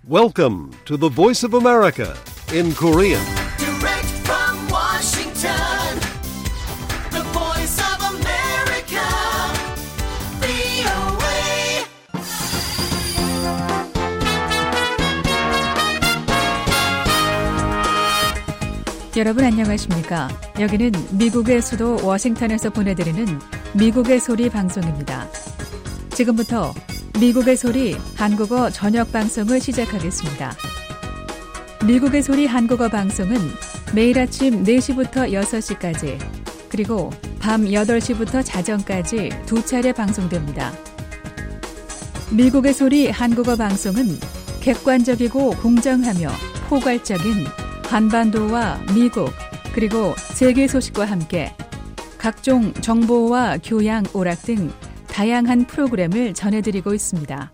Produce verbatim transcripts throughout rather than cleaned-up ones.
Welcome to the Voice of America in Korean. Direct from Washington, the Voice of America, 브이오에이. 여러분 안녕하십니까? 여기는 미국의 수도 워싱턴에서 보내드리는 미국의 소리 방송입니다. 지금부터 미국의 소리 한국어 저녁 방송을 시작하겠습니다. 미국의 소리 한국어 방송은 매일 아침 네 시부터 여섯 시까지 그리고 밤 여덟 시부터 자정까지 두 차례 방송됩니다. 미국의 소리 한국어 방송은 객관적이고 공정하며 포괄적인 한반도와 미국 그리고 세계 소식과 함께 각종 정보와 교양, 오락 등 다양한 프로그램을 전해드리고 있습니다.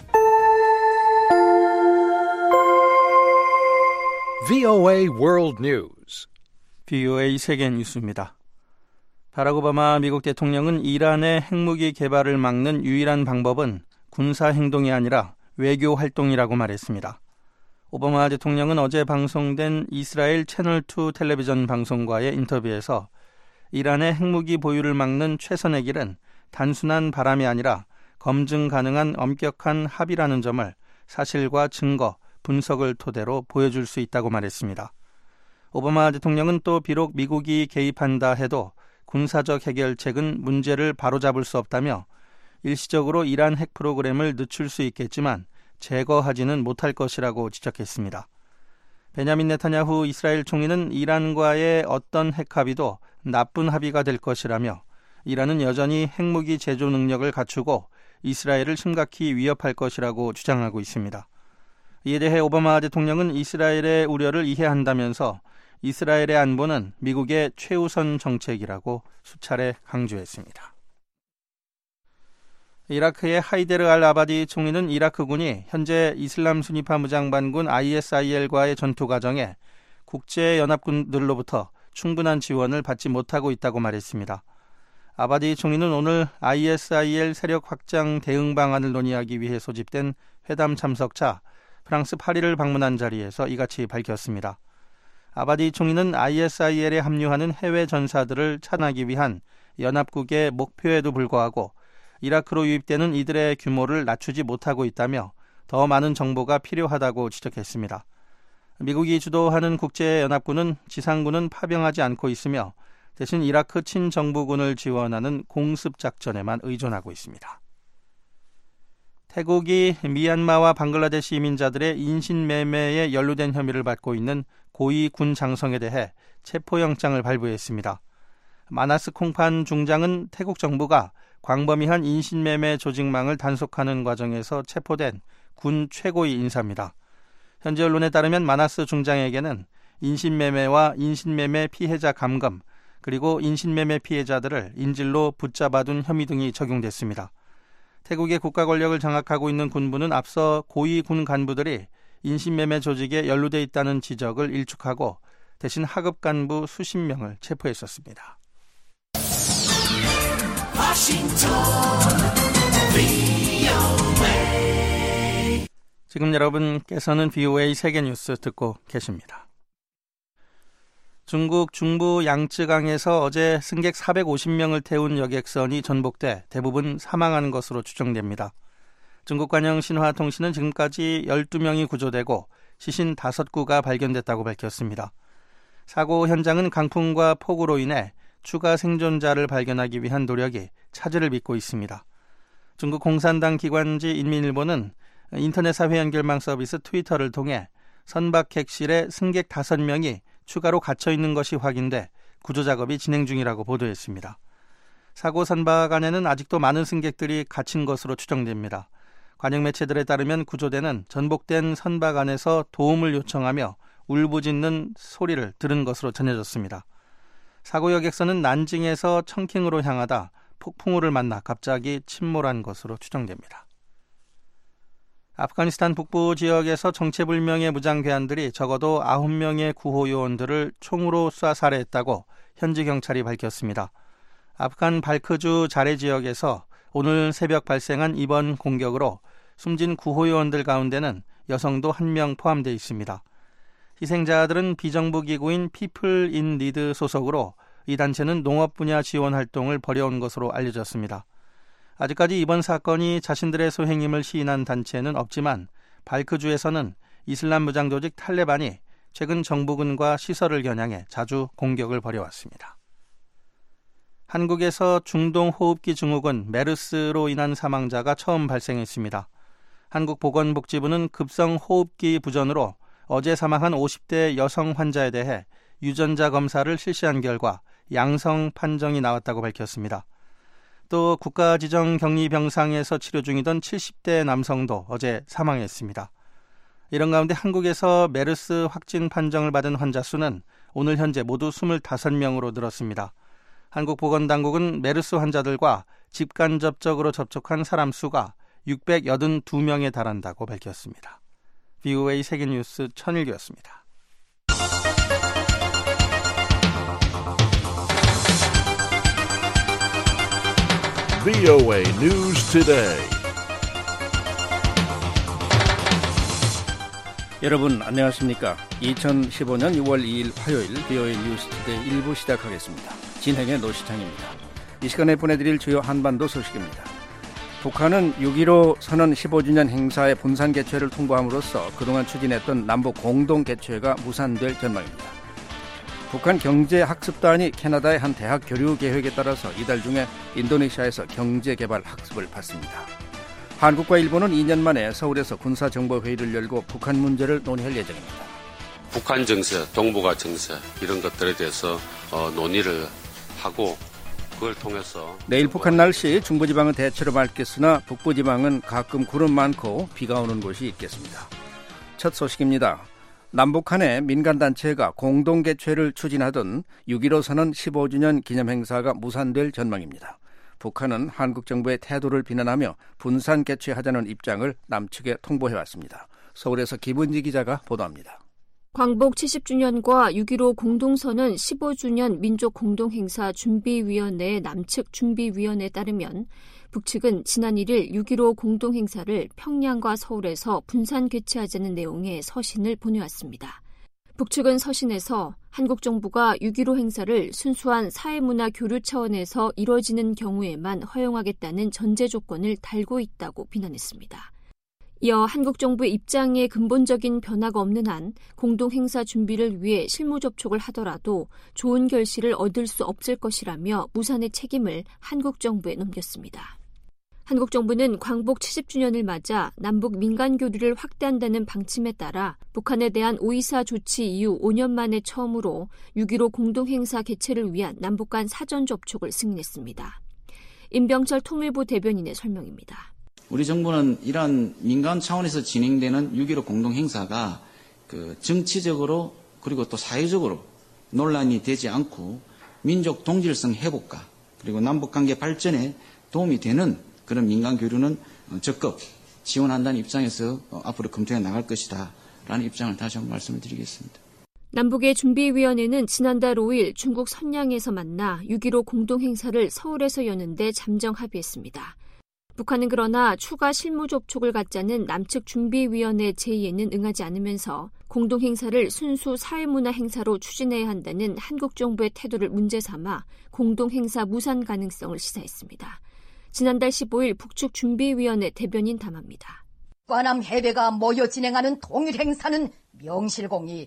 브이오에이 World News. 브이오에이 세계 뉴스입니다. 바락 오바마 미국 대통령은 이란의 핵무기 개발을 막는 유일한 방법은 군사 행동이 아니라 외교 활동이라고 말했습니다. 오바마 대통령은 어제 방송된 이스라엘 채널이 텔레비전 방송과의 인터뷰에서 이란의 핵무기 보유를 막는 최선의 길은 단순한 바람이 아니라 검증 가능한 엄격한 합의라는 점을 사실과 증거, 분석을 토대로 보여줄 수 있다고 말했습니다. 오바마 대통령은 또 비록 미국이 개입한다 해도 군사적 해결책은 문제를 바로잡을 수 없다며 일시적으로 이란 핵 프로그램을 늦출 수 있겠지만 제거하지는 못할 것이라고 지적했습니다. 베냐민 네타냐후 이스라엘 총리는 이란과의 어떤 핵 합의도 나쁜 합의가 될 것이라며 이란은 여전히 핵무기 제조 능력을 갖추고 이스라엘을 심각히 위협할 것이라고 주장하고 있습니다. 이에 대해 오바마 대통령은 이스라엘의 우려를 이해한다면서 이스라엘의 안보는 미국의 최우선 정책이라고 수차례 강조했습니다. 이라크의 하이데르 알 아바디 총리는 이라크군이 현재 이슬람 순위파 무장반군 아이에스아이엘과의 전투 과정에 국제연합군들로부터 충분한 지원을 받지 못하고 있다고 말했습니다. 아바디 총리는 오늘 아이에스아이엘 세력 확장 대응 방안을 논의하기 위해 소집된 회담 참석차 프랑스 파리를 방문한 자리에서 이같이 밝혔습니다. 아바디 총리는 아이에스아이엘에 합류하는 해외 전사들을 차단하기 위한 연합국의 목표에도 불구하고 이라크로 유입되는 이들의 규모를 낮추지 못하고 있다며 더 많은 정보가 필요하다고 지적했습니다. 미국이 주도하는 국제연합군은 지상군은 파병하지 않고 있으며 대신 이라크 친정부군을 지원하는 공습작전에만 의존하고 있습니다. 태국이 미얀마와 방글라데시 이민자들의 인신매매에 연루된 혐의를 받고 있는 고위 군 장성에 대해 체포영장을 발부했습니다. 마나스 콩판 중장은 태국 정부가 광범위한 인신매매 조직망을 단속하는 과정에서 체포된 군 최고위 인사입니다. 현지 언론에 따르면 마나스 중장에게는 인신매매와 인신매매 피해자 감금, 그리고 인신매매 피해자들을 인질로 붙잡아둔 혐의 등이 적용됐습니다. 태국의 국가 권력을 장악하고 있는 군부는 앞서 고위 군 간부들이 인신매매 조직에 연루돼 있다는 지적을 일축하고 대신 하급 간부 수십 명을 체포했었습니다. 브이오에이. 지금 여러분께서는 브이오에이 세계 뉴스 듣고 계십니다. 중국 중부 양쯔강에서 어제 승객 사백오십 명을 태운 여객선이 전복돼 대부분 사망한 것으로 추정됩니다. 중국 관영 신화통신은 지금까지 열두 명이 구조되고 시신 다섯 구가 발견됐다고 밝혔습니다. 사고 현장은 강풍과 폭우로 인해 추가 생존자를 발견하기 위한 노력이 차질을 빚고 있습니다. 중국 공산당 기관지 인민일보는 인터넷 사회 연결망 서비스 트위터를 통해 선박 객실에 승객 다섯 명이 추가로 갇혀있는 것이 확인돼 구조작업이 진행 중이라고 보도했습니다. 사고 선박 안에는 아직도 많은 승객들이 갇힌 것으로 추정됩니다. 관영 매체들에 따르면 구조대는 전복된 선박 안에서 도움을 요청하며 울부짖는 소리를 들은 것으로 전해졌습니다. 사고 여객선은 난징에서 청킹으로 향하다 폭풍우를 만나 갑자기 침몰한 것으로 추정됩니다. 아프가니스탄 북부 지역에서 정체불명의 무장괴한들이 적어도 아홉 명의 구호요원들을 총으로 쏴 살해했다고 현지 경찰이 밝혔습니다. 아프간 발크주 자레 지역에서 오늘 새벽 발생한 이번 공격으로 숨진 구호요원들 가운데는 여성도 한 명 포함되어 있습니다. 희생자들은 비정부 기구인 People in Need 소속으로 이 단체는 농업 분야 지원 활동을 벌여온 것으로 알려졌습니다. 아직까지 이번 사건이 자신들의 소행임을 시인한 단체는 없지만 발크주에서는 이슬람 무장 조직 탈레반이 최근 정부군과 시설을 겨냥해 자주 공격을 벌여왔습니다. 한국에서 중동 호흡기 증후군 메르스로 인한 사망자가 처음 발생했습니다. 한국보건복지부는 급성 호흡기 부전으로 어제 사망한 오십 대 여성 환자에 대해 유전자 검사를 실시한 결과 양성 판정이 나왔다고 밝혔습니다. 또 국가지정격리병상에서 치료 중이던 칠십 대 남성도 어제 사망했습니다. 이런 가운데 한국에서 메르스 확진 판정을 받은 환자 수는 오늘 현재 모두 이십오 명으로 늘었습니다. 한국보건당국은 메르스 환자들과 직간접적으로 접촉한 사람 수가 육백팔십이 명에 달한다고 밝혔습니다. 브이오에이 세계뉴스 천일규였습니다. 브이오에이 News Today. 여러분 안녕하십니까? 이천십오년 유월 이일 화요일 브이오에이 뉴스 투데이 일 부 시작하겠습니다. 진행의 노시창입니다. 이 시간에 보내드릴 주요 한반도 소식입니다. 북한은 육점일오 선언 십오 주년 행사의 분산 개최를 통보함으로써 그동안 추진했던 남북 공동 개최가 무산될 전망입니다. 북한 경제학습단이 캐나다의 한 대학 교류 계획에 따라서 이달 중에 인도네시아에서 경제개발 학습을 받습니다. 한국과 일본은 이 년 만에 서울에서 군사정보회의를 열고 북한 문제를 논의할 예정입니다. 북한 정세, 동북아 정세 이런 것들에 대해서 어, 논의를 하고 그걸 통해서 내일 북한 날씨 중부지방은 대체로 맑겠으나 북부지방은 가끔 구름 많고 비가 오는 곳이 있겠습니다. 첫 소식입니다. 남북한의 민간단체가 공동개최를 추진하던 육점일오 선언 십오 주년 기념행사가 무산될 전망입니다. 북한은 한국 정부의 태도를 비난하며 분산 개최하자는 입장을 남측에 통보해왔습니다. 서울에서 김은지 기자가 보도합니다. 광복 칠십 주년과 육점일오 공동선언 십오 주년 민족공동행사 준비위원회 남측 준비위원회에 따르면 북측은 지난 일 일 육점일오 공동행사를 평양과 서울에서 분산 개최하자는 내용의 서신을 보내왔습니다. 북측은 서신에서 한국 정부가 육점일오 행사를 순수한 사회문화 교류 차원에서 이뤄지는 경우에만 허용하겠다는 전제 조건을 달고 있다고 비난했습니다. 이어 한국 정부의 입장에 근본적인 변화가 없는 한 공동행사 준비를 위해 실무 접촉을 하더라도 좋은 결실을 얻을 수 없을 것이라며 무산의 책임을 한국 정부에 넘겼습니다. 한국 정부는 광복 칠십 주년을 맞아 남북 민간 교류를 확대한다는 방침에 따라 북한에 대한 오이사 조치 이후 오 년 만에 처음으로 육점일오 공동행사 개최를 위한 남북 간 사전 접촉을 승인했습니다. 임병철 통일부 대변인의 설명입니다. 우리 정부는 이러한 민간 차원에서 진행되는 육점일오 공동행사가 그 정치적으로 그리고 또 사회적으로 논란이 되지 않고 민족 동질성 회복과 그리고 남북관계 발전에 도움이 되는 그런 민간 교류는 적극 지원한다는 입장에서 앞으로 검토해 나갈 것이다 라는 입장을 다시 한번 말씀을 드리겠습니다. 남북의 준비위원회는 지난달 오 일 중국 선양에서 만나 육점일오 공동행사를 서울에서 여는데 잠정 합의했습니다. 북한은 그러나 추가 실무 접촉을 갖자는 남측 준비위원회 제의에는 응하지 않으면서 공동행사를 순수 사회문화 행사로 추진해야 한다는 한국 정부의 태도를 문제 삼아 공동행사 무산 가능성을 시사했습니다. 지난달 십오 일 북측 준비위원회 대변인 담화입니다. 관함 해대가 모여 진행하는 통일 행사는 명실공히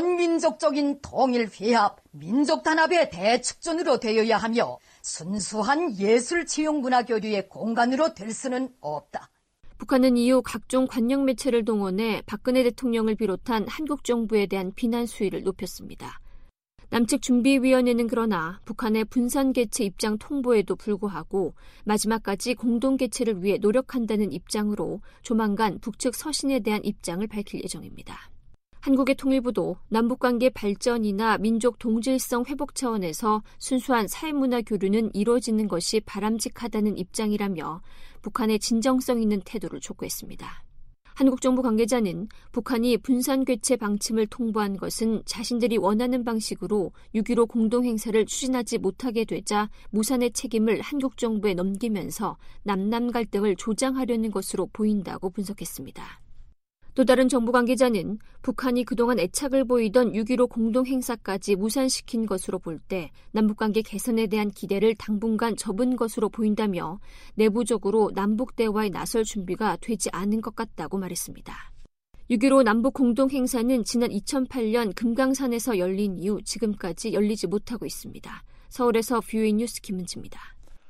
전민족적인 통일 회합, 민족 단합의 대축전으로 되어야 하며 순수한 예술 치용 문화 교류의 공간으로 될 수는 없다. 북한은 이후 각종 관영 매체를 동원해 박근혜 대통령을 비롯한 한국 정부에 대한 비난 수위를 높였습니다. 남측 준비위원회는 그러나 북한의 분산 개최 입장 통보에도 불구하고 마지막까지 공동 개최를 위해 노력한다는 입장으로 조만간 북측 서신에 대한 입장을 밝힐 예정입니다. 한국의 통일부도 남북관계 발전이나 민족 동질성 회복 차원에서 순수한 사회문화 교류는 이루어지는 것이 바람직하다는 입장이라며 북한의 진정성 있는 태도를 촉구했습니다. 한국 정부 관계자는 북한이 분산 개최 방침을 통보한 것은 자신들이 원하는 방식으로 육점일오 공동행사를 추진하지 못하게 되자 무산의 책임을 한국 정부에 넘기면서 남남 갈등을 조장하려는 것으로 보인다고 분석했습니다. 또 다른 정부 관계자는 북한이 그동안 애착을 보이던 육점일오 공동행사까지 무산시킨 것으로 볼 때 남북관계 개선에 대한 기대를 당분간 접은 것으로 보인다며 내부적으로 남북대화에 나설 준비가 되지 않은 것 같다고 말했습니다. 육점일오 남북 공동행사는 지난 이천팔 년 금강산에서 열린 이후 지금까지 열리지 못하고 있습니다. 서울에서 비오에이 뉴스 김은지입니다.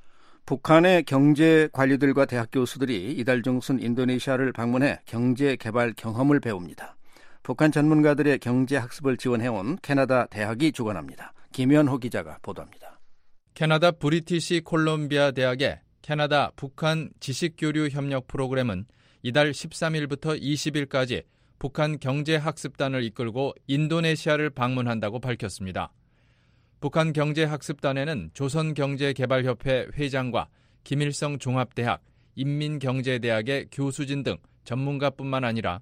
북한의 경제 관료들과 대학 교수들이 이달 중순 인도네시아를 방문해 경제 개발 경험을 배웁니다. 북한 전문가들의 경제 학습을 지원해온 캐나다 대학이 주관합니다. 김현호 기자가 보도합니다. 캐나다 브리티시 콜롬비아 대학의 캐나다 북한 지식교류 협력 프로그램은 이달 십삼 일부터 이십 일까지 북한 경제학습단을 이끌고 인도네시아를 방문한다고 밝혔습니다. 북한 경제학습단에는 조선경제개발협회 회장과 김일성 종합대학, 인민경제대학의 교수진 등 전문가뿐만 아니라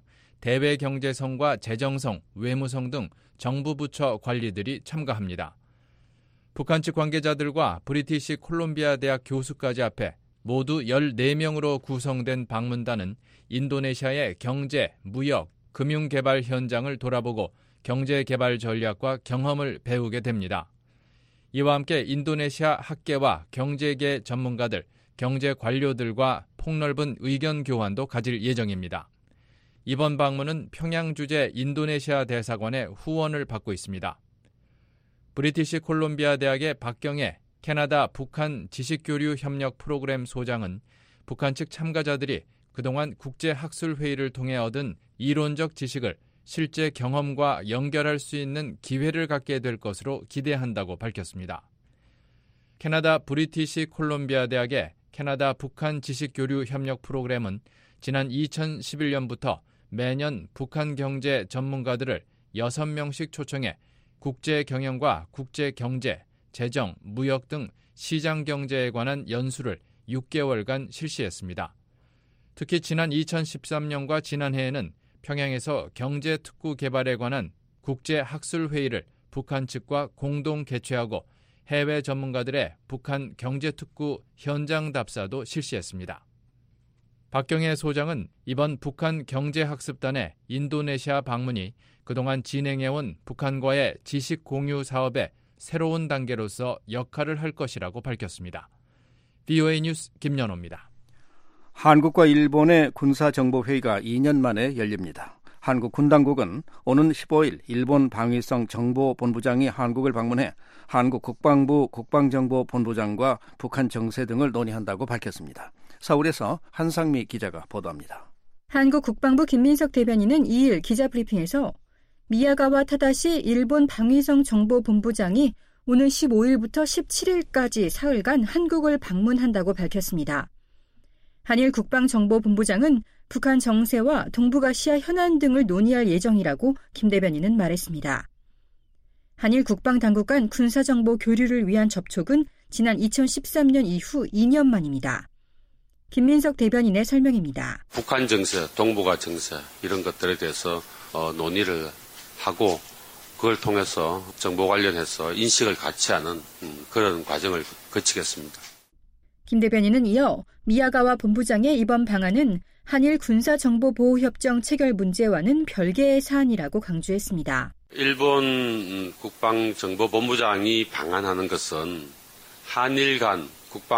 대외경제성과 재정성, 외무성 등 정부 부처 관리들이 참가합니다. 북한 측 관계자들과 브리티시 콜롬비아 대학 교수까지 합해 모두 열네 명으로 구성된 방문단은 인도네시아의 경제, 무역, 금융개발 현장을 돌아보고 경제개발 전략과 경험을 배우게 됩니다. 이와 함께 인도네시아 학계와 경제계 전문가들, 경제 관료들과 폭넓은 의견 교환도 가질 예정입니다. 이번 방문은 평양 주재 인도네시아 대사관의 후원을 받고 있습니다. 브리티시 콜롬비아 대학의 박경애 캐나다 북한 지식교류 협력 프로그램 소장은 북한 측 참가자들이 그동안 국제학술회의를 통해 얻은 이론적 지식을 실제 경험과 연결할 수 있는 기회를 갖게 될 것으로 기대한다고 밝혔습니다. 캐나다 브리티시 콜롬비아 대학의 캐나다 북한 지식교류 협력 프로그램은 지난 이천십일 년부터 매년 북한 경제 전문가들을 여섯 명씩 초청해 국제 경영과 국제 경제, 재정, 무역 등 시장 경제에 관한 연수를 육 개월간 실시했습니다. 특히 지난 이천십삼 년과 지난해에는 평양에서 경제특구 개발에 관한 국제학술회의를 북한 측과 공동 개최하고 해외 전문가들의 북한 경제특구 현장 답사도 실시했습니다. 박경애 소장은 이번 북한 경제학습단의 인도네시아 방문이 그동안 진행해온 북한과의 지식 공유 사업의 새로운 단계로서 역할을 할 것이라고 밝혔습니다. 비오에이 뉴스 김연호입니다. 한국과 일본의 군사정보회의가 이 년 만에 열립니다. 한국 군당국은 오는 십오 일 일본 방위성 정보본부장이 한국을 방문해 한국 국방부 국방정보본부장과 북한 정세 등을 논의한다고 밝혔습니다. 서울에서 한상미 기자가 보도합니다. 한국 국방부 김민석 대변인은 이 일 기자브리핑에서 미야가와 타다시 일본 방위성 정보본부장이 오는 십오 일부터 십칠 일까지 사흘간 한국을 방문한다고 밝혔습니다. 한일 국방정보본부장은 북한 정세와 동북아시아 현안 등을 논의할 예정이라고 김 대변인은 말했습니다. 한일 국방당국 간 군사정보 교류를 위한 접촉은 지난 이천십삼 년 이후 이 년 만입니다. 김민석 대변인의 설명입니다. 북한 정세, 동북아 정세 이런 것들에 대해서 어, 논의를 하고 그걸 통해서 정보 관련해서 인식을 같이 하는 음, 그런 과정을 거치겠습니다. 김 대변인은 이어 미야가와 본부장의 이번 방안은 한일 군사정보보호협정 체결 문제와는 별개의 사안이라고 강조했습니다. 일본 국방정보본부장이 방한하는 것은 한일 간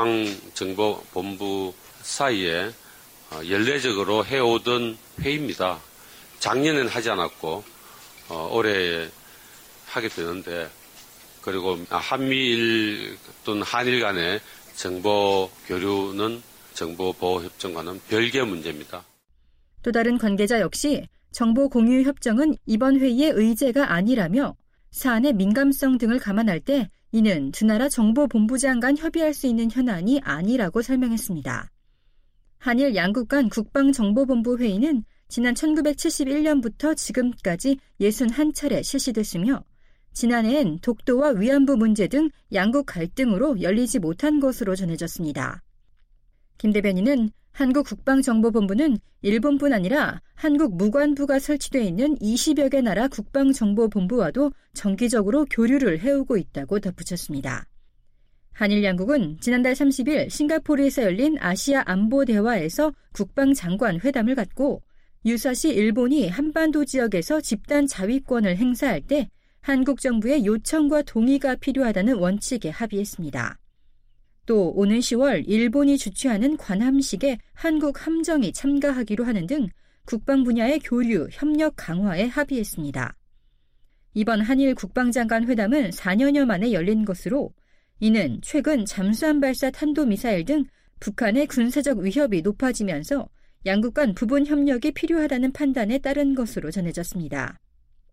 국방정보본부 사이에 연례적으로 해오던 회의입니다. 작년에는 하지 않았고 어, 올해 하게 되는데 그리고 한미일 또는 한일 간의 정보 교류는 정보보호협정과는 별개 문제입니다. 또 다른 관계자 역시 정보 공유 협정은 이번 회의의 의제가 아니라며 사안의 민감성 등을 감안할 때 이는 두 나라 정보본부장 간 협의할 수 있는 현안이 아니라고 설명했습니다. 한일 양국 간 국방정보본부 회의는 지난 천구백칠십일 년부터 지금까지 육십일 차례 실시됐으며 지난해엔 독도와 위안부 문제 등 양국 갈등으로 열리지 못한 것으로 전해졌습니다. 김 대변인은 한국 국방정보본부는 일본뿐 아니라 한국 무관부가 설치되어 있는 이십여 개 나라 국방정보본부와도 정기적으로 교류를 해오고 있다고 덧붙였습니다. 한일 양국은 지난달 삼십 일 싱가포르에서 열린 아시아 안보대화에서 국방장관 회담을 갖고 유사시 일본이 한반도 지역에서 집단 자위권을 행사할 때 한국 정부의 요청과 동의가 필요하다는 원칙에 합의했습니다. 또 오는 시월 일본이 주최하는 관함식에 한국 함정이 참가하기로 하는 등 국방 분야의 교류, 협력 강화에 합의했습니다. 이번 한일 국방장관 회담은 사 년여 만에 열린 것으로 이는 최근 잠수함 발사 탄도미사일 등 북한의 군사적 위협이 높아지면서 양국 간 부분 협력이 필요하다는 판단에 따른 것으로 전해졌습니다.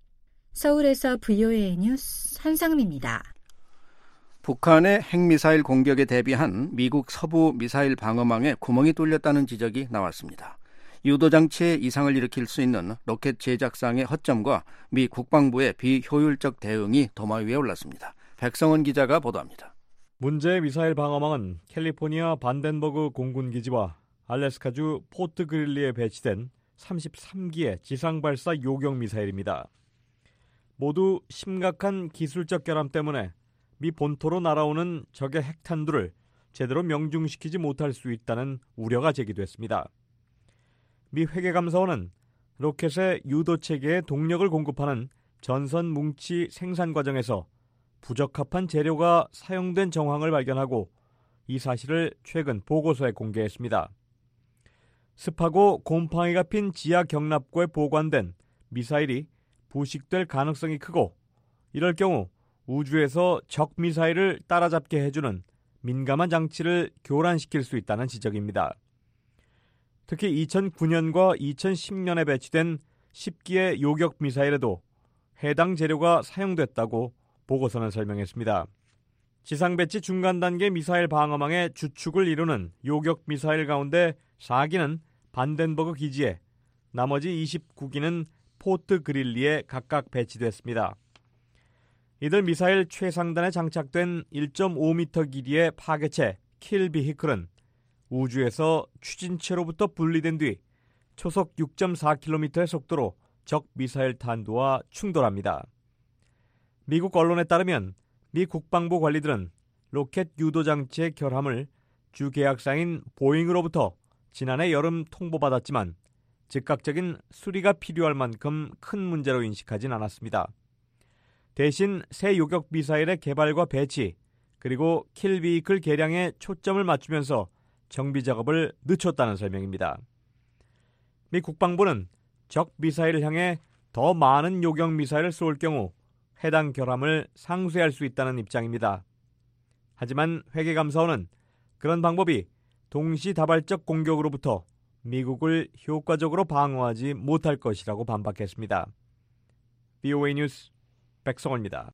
서울에서 브이오에이 뉴스 한상미입니다. 북한의 핵미사일 공격에 대비한 미국 서부 미사일 방어망에 구멍이 뚫렸다는 지적이 나왔습니다. 유도장치에 이상을 일으킬 수 있는 로켓 제작상의 허점과 미 국방부의 비효율적 대응이 도마 위에 올랐습니다. 백성원 기자가 보도합니다. 문제의 미사일 방어망은 캘리포니아 반덴버그 공군기지와 알래스카주 포트 그릴리에 배치된 삼십삼 기의 지상발사 요격 미사일입니다. 모두 심각한 기술적 결함 때문에 미 본토로 날아오는 적의 핵탄두를 제대로 명중시키지 못할 수 있다는 우려가 제기됐습니다. 미 회계감사원은 로켓의 유도체계에 동력을 공급하는 전선 뭉치 생산 과정에서 부적합한 재료가 사용된 정황을 발견하고 이 사실을 최근 보고서에 공개했습니다. 습하고 곰팡이가 핀 지하 경납고에 보관된 미사일이 부식될 가능성이 크고 이럴 경우 우주에서 적 미사일을 따라잡게 해주는 민감한 장치를 교란시킬 수 있다는 지적입니다. 특히 이천구 년과 이천십 년에 배치된 십 기의 요격 미사일에도 해당 재료가 사용됐다고 보고서는 설명했습니다. 지상 배치 중간 단계 미사일 방어망의 주축을 이루는 요격 미사일 가운데 사 기는 반덴버그 기지에, 나머지 이십구 기는 포트 그릴리에 각각 배치됐습니다. 이들 미사일 최상단에 장착된 일 점 오 미터 길이의 파괴체 킬 비히클은 우주에서 추진체로부터 분리된 뒤 초속 육 점 사 킬로미터의 속도로 적 미사일 탄두와 충돌합니다. 미국 언론에 따르면 미 국방부 관리들은 로켓 유도 장치의 결함을 주 계약사인 보잉으로부터 지난해 여름 통보받았지만 즉각적인 수리가 필요할 만큼 큰 문제로 인식하진 않았습니다. 대신 새 요격 미사일의 개발과 배치, 그리고 킬 비히클 개량에 초점을 맞추면서 정비 작업을 늦췄다는 설명입니다. 미 국방부는 적 미사일을 향해 더 많은 요격 미사일을 쏠 경우 해당 결함을 상쇄할 수 있다는 입장입니다. 하지만 회계감사원은 그런 방법이 동시다발적 공격으로부터 미국을 효과적으로 방어하지 못할 것이라고 반박했습니다. 브이오에이 뉴스 백성원입니다.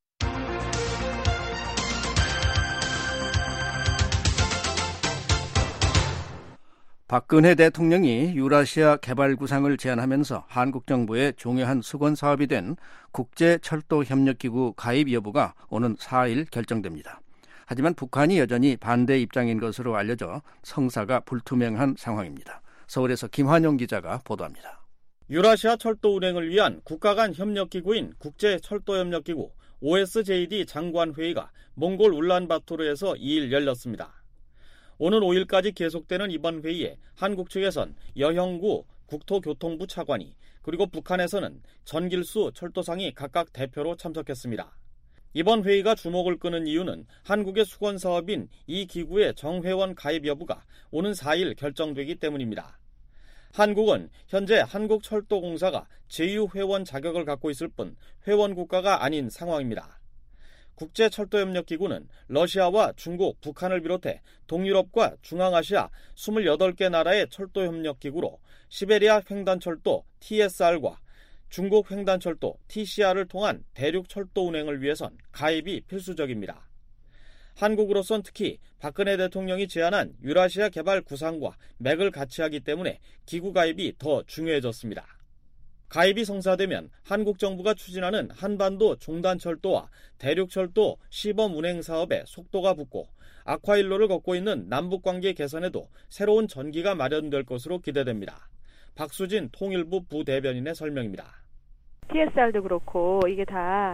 박근혜 대통령이 유라시아 개발 구상을 제안하면서 한국 정부의 중요한 수건 사업이 된 국제철도협력기구 가입 여부가 오는 사 일 결정됩니다. 하지만 북한이 여전히 반대 입장인 것으로 알려져 성사가 불투명한 상황입니다. 서울에서 김환용 기자가 보도합니다. 유라시아 철도 운행을 위한 국가 간 협력기구인 국제철도협력기구 오에스제이디 장관회의가 몽골 울란바토르에서 이 일 열렸습니다. 오는 오 일까지 계속되는 이번 회의에 한국 측에선 여형구 국토교통부 차관이, 그리고 북한에서는 전길수 철도상이 각각 대표로 참석했습니다. 이번 회의가 주목을 끄는 이유는 한국의 수건 사업인 이 기구의 정회원 가입 여부가 오는 사 일 결정되기 때문입니다. 한국은 현재 한국철도공사가 제휴 회원 자격을 갖고 있을 뿐 회원 국가가 아닌 상황입니다. 국제철도협력기구는 러시아와 중국, 북한을 비롯해 동유럽과 중앙아시아 이십팔 개 나라의 철도협력기구로 시베리아 횡단철도 티에스알과 중국 횡단철도 티씨알을 통한 대륙철도 운행을 위해선 가입이 필수적입니다. 한국으로선 특히 박근혜 대통령이 제안한 유라시아 개발 구상과 맥을 같이 하기 때문에 기구 가입이 더 중요해졌습니다. 가입이 성사되면 한국 정부가 추진하는 한반도 종단철도와 대륙철도 시범 운행 사업에 속도가 붙고 아쿠아일로를 걷고 있는 남북관계 개선에도 새로운 전기가 마련될 것으로 기대됩니다. 박수진 통일부 부대변인의 설명입니다. 티에스알도 그렇고 이게 다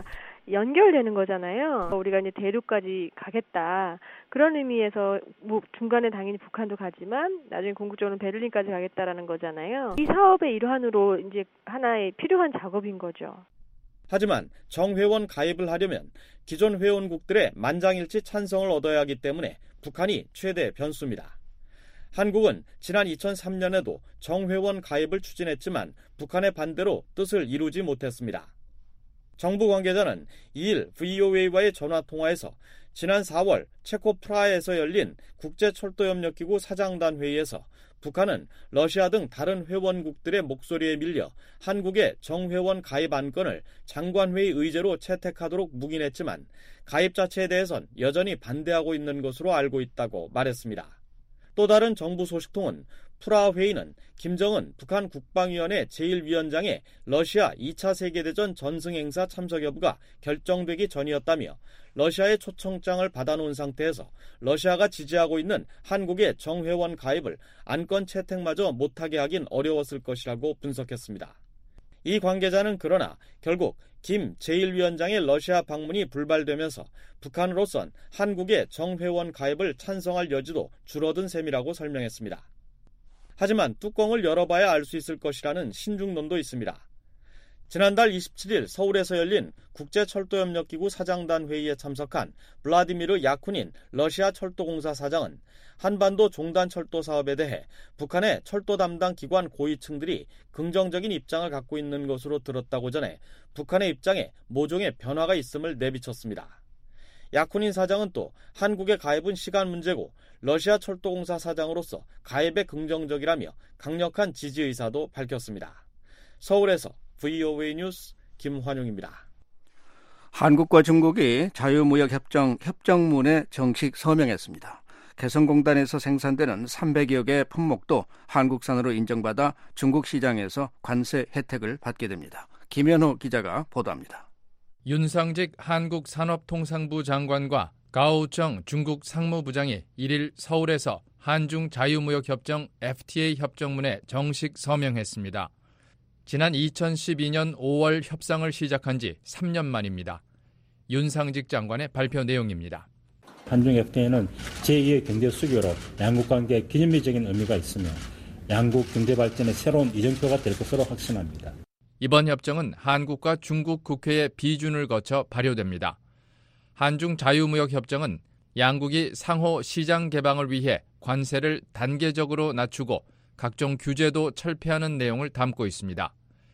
연결되는 거잖아요. 우리가 이제 대륙까지 가겠다. 그런 의미에서 뭐 중간에 당연히 북한도 가지만 나중에 궁극적으로는 베를린까지 가겠다라는 거잖아요. 이 사업의 일환으로 이제 하나의 필요한 작업인 거죠. 하지만 정회원 가입을 하려면 기존 회원국들의 만장일치 찬성을 얻어야 하기 때문에 북한이 최대 변수입니다. 한국은 지난 이천삼 년에도 정회원 가입을 추진했지만 북한의 반대로 뜻을 이루지 못했습니다. 정부 관계자는 이 일 브이오에이와의 전화통화에서 지난 사월 체코 프라하에서 열린 국제철도협력기구 사장단 회의에서 북한은 러시아 등 다른 회원국들의 목소리에 밀려 한국의 정회원 가입 안건을 장관회의 의제로 채택하도록 묵인했지만 가입 자체에 대해선 여전히 반대하고 있는 것으로 알고 있다고 말했습니다. 또 다른 정부 소식통은 프라하 회의는 김정은 북한 국방위원회 제일 위원장의 러시아 이 차 세계대전 전승행사 참석 여부가 결정되기 전이었다며 러시아의 초청장을 받아놓은 상태에서 러시아가 지지하고 있는 한국의 정회원 가입을 안건 채택마저 못하게 하긴 어려웠을 것이라고 분석했습니다. 이 관계자는 그러나 결국 김 제일 위원장의 러시아 방문이 불발되면서 북한으로선 한국의 정회원 가입을 찬성할 여지도 줄어든 셈이라고 설명했습니다. 하지만 뚜껑을 열어봐야 알 수 있을 것이라는 신중론도 있습니다. 지난달 이십칠 일 서울에서 열린 국제철도협력기구 사장단 회의에 참석한 블라디미르 야쿠닌 러시아 철도공사 사장은 한반도 종단철도 사업에 대해 북한의 철도 담당 기관 고위층들이 긍정적인 입장을 갖고 있는 것으로 들었다고 전해 북한의 입장에 모종의 변화가 있음을 내비쳤습니다. 야쿠닌 사장은 또 한국의 가입은 시간 문제고 러시아 철도공사 사장으로서 가입에 긍정적이라며 강력한 지지 의사도 밝혔습니다. 서울에서 브이오에이 뉴스 김환용입니다. 한국과 중국이 자유무역협정 협정문에 정식 서명했습니다. 개성공단에서 생산되는 삼백여 개의 품목도 한국산으로 인정받아 중국 시장에서 관세 혜택을 받게 됩니다. 김현호 기자가 보도합니다. 윤상직 한국산업통상부 장관과 가오청 중국 상무부장이 일 일 서울에서 한중 자유무역협정 에프티에이 협정문에 정식 서명했습니다. 지난 이천십이 년 오월 협상을 시작한 지 삼 년 만입니다. 윤상직 장관의 발표 내용입니다. 한중 에프티에이는 제이의 경제 수교로 양국 관계에 기념비적인 의미가 있으며 양국 경제 발전의 새로운 이정표가 될 것으로 확신합니다. 이번 협정은 한국과 중국 국회의 비준을 거쳐 발효됩니다. 한중 자유무역협정은 양국이 상호 시장 개방을 위해 관세를 단계적으로 낮추고 각종 규제도 철폐하는 내용을 담고 있습니다.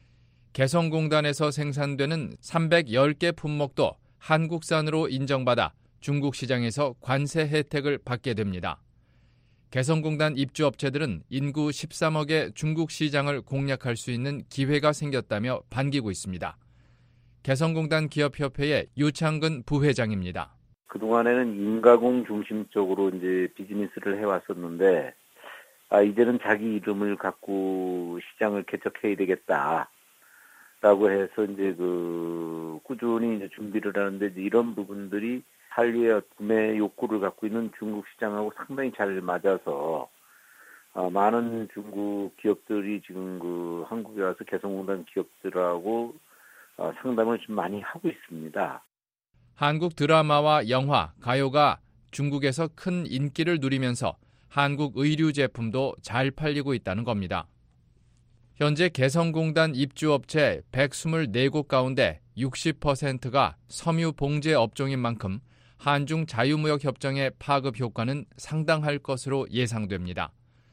개성공단에서 생산되는 삼백십 개 품목도 한국산으로 인정받아 중국 시장에서 관세 혜택을 받게 됩니다. 개성공단 입주업체들은 인구 십삼억의 중국 시장을 공략할 수 있는 기회가 생겼다며 반기고 있습니다. 개성공단 기업협회의 유창근 부회장입니다. 그동안에는 인가공 중심적으로 이제 비즈니스를 해왔었는데, 아, 이제는 자기 이름을 갖고 시장을 개척해야 되겠다. 라고 해서 이제 그 꾸준히 이제 준비를 하는데 이런 부분들이 한류의 구매 욕구를 갖고 있는 중국 시장하고 상당히 잘 맞아서 어, 많은 중국 기업들이 지금 그 한국에 와서 개성공단 기업들하고 어, 상담을 좀 많이 하고 있습니다. 한국 드라마와 영화, 가요가 중국에서 큰 인기를 누리면서 한국 의류 제품도 잘 팔리고 있다는 겁니다. 현재 개성공단 입주업체 백이십사 곳 가운데 육십 퍼센트가 섬유 봉제 업종인 만큼 한중 자유무역협정의 파급 효과는 상당할 것으로 예상됩니다.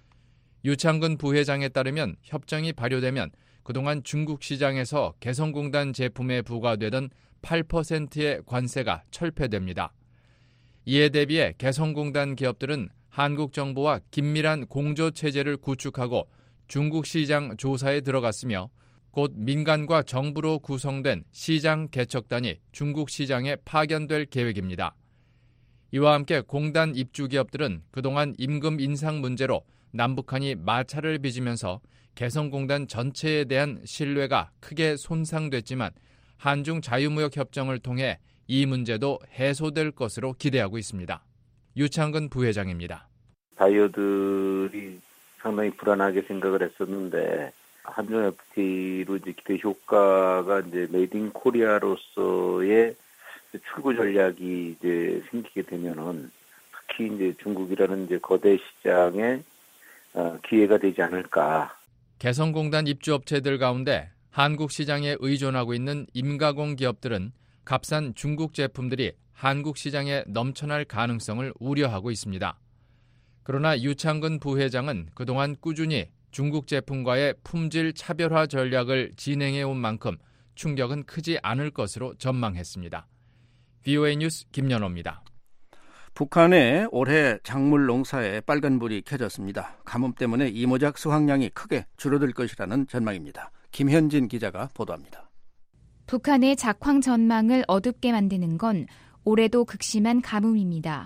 유창근 부회장에 따르면 협정이 발효되면 그동안 중국 시장에서 개성공단 제품에 부과되던 팔 퍼센트의 관세가 철폐됩니다. 이에 대비해 개성공단 기업들은 한국 정부와 긴밀한 공조체제를 구축하고 중국 시장 조사에 들어갔으며 곧 민간과 정부로 구성된 시장 개척단이 중국 시장에 파견될 계획입니다. 이와 함께 공단 입주 기업들은 그동안 임금 인상 문제로 남북한이 마찰을 빚으면서 개성공단 전체에 대한 신뢰가 크게 손상됐지만 한중 자유무역 협정을 통해 이 문제도 해소될 것으로 기대하고 있습니다. 유창근 부회장입니다. 바이어들이 상당히 불안하게 생각을 했었는데 한중 에프티에이로 이제 기대 효과가 이제 메이드 인 코리아로서의 출구 전략이 이제 생기게 되면은 특히 이제 중국이라는 이제 거대 시장에 어, 기회가 되지 않을까. 개성공단 입주업체들 가운데 한국 시장에 의존하고 있는 임가공 기업들은 값싼 중국 제품들이 한국 시장에 넘쳐날 가능성을 우려하고 있습니다. 그러나 유창근 부회장은 그동안 꾸준히 중국 제품과의 품질 차별화 전략을 진행해 온 만큼 충격은 크지 않을 것으로 전망했습니다. 브이오에이 뉴스 김연호입니다. 북한의 올해 작물 농사에 빨간불이 켜졌습니다. 가뭄 때문에 이모작 수확량이 크게 줄어들 것이라는 전망입니다. 김현진 기자가 보도합니다. 북한의 작황 전망을 어둡게 만드는 건 올해도 극심한 가뭄입니다.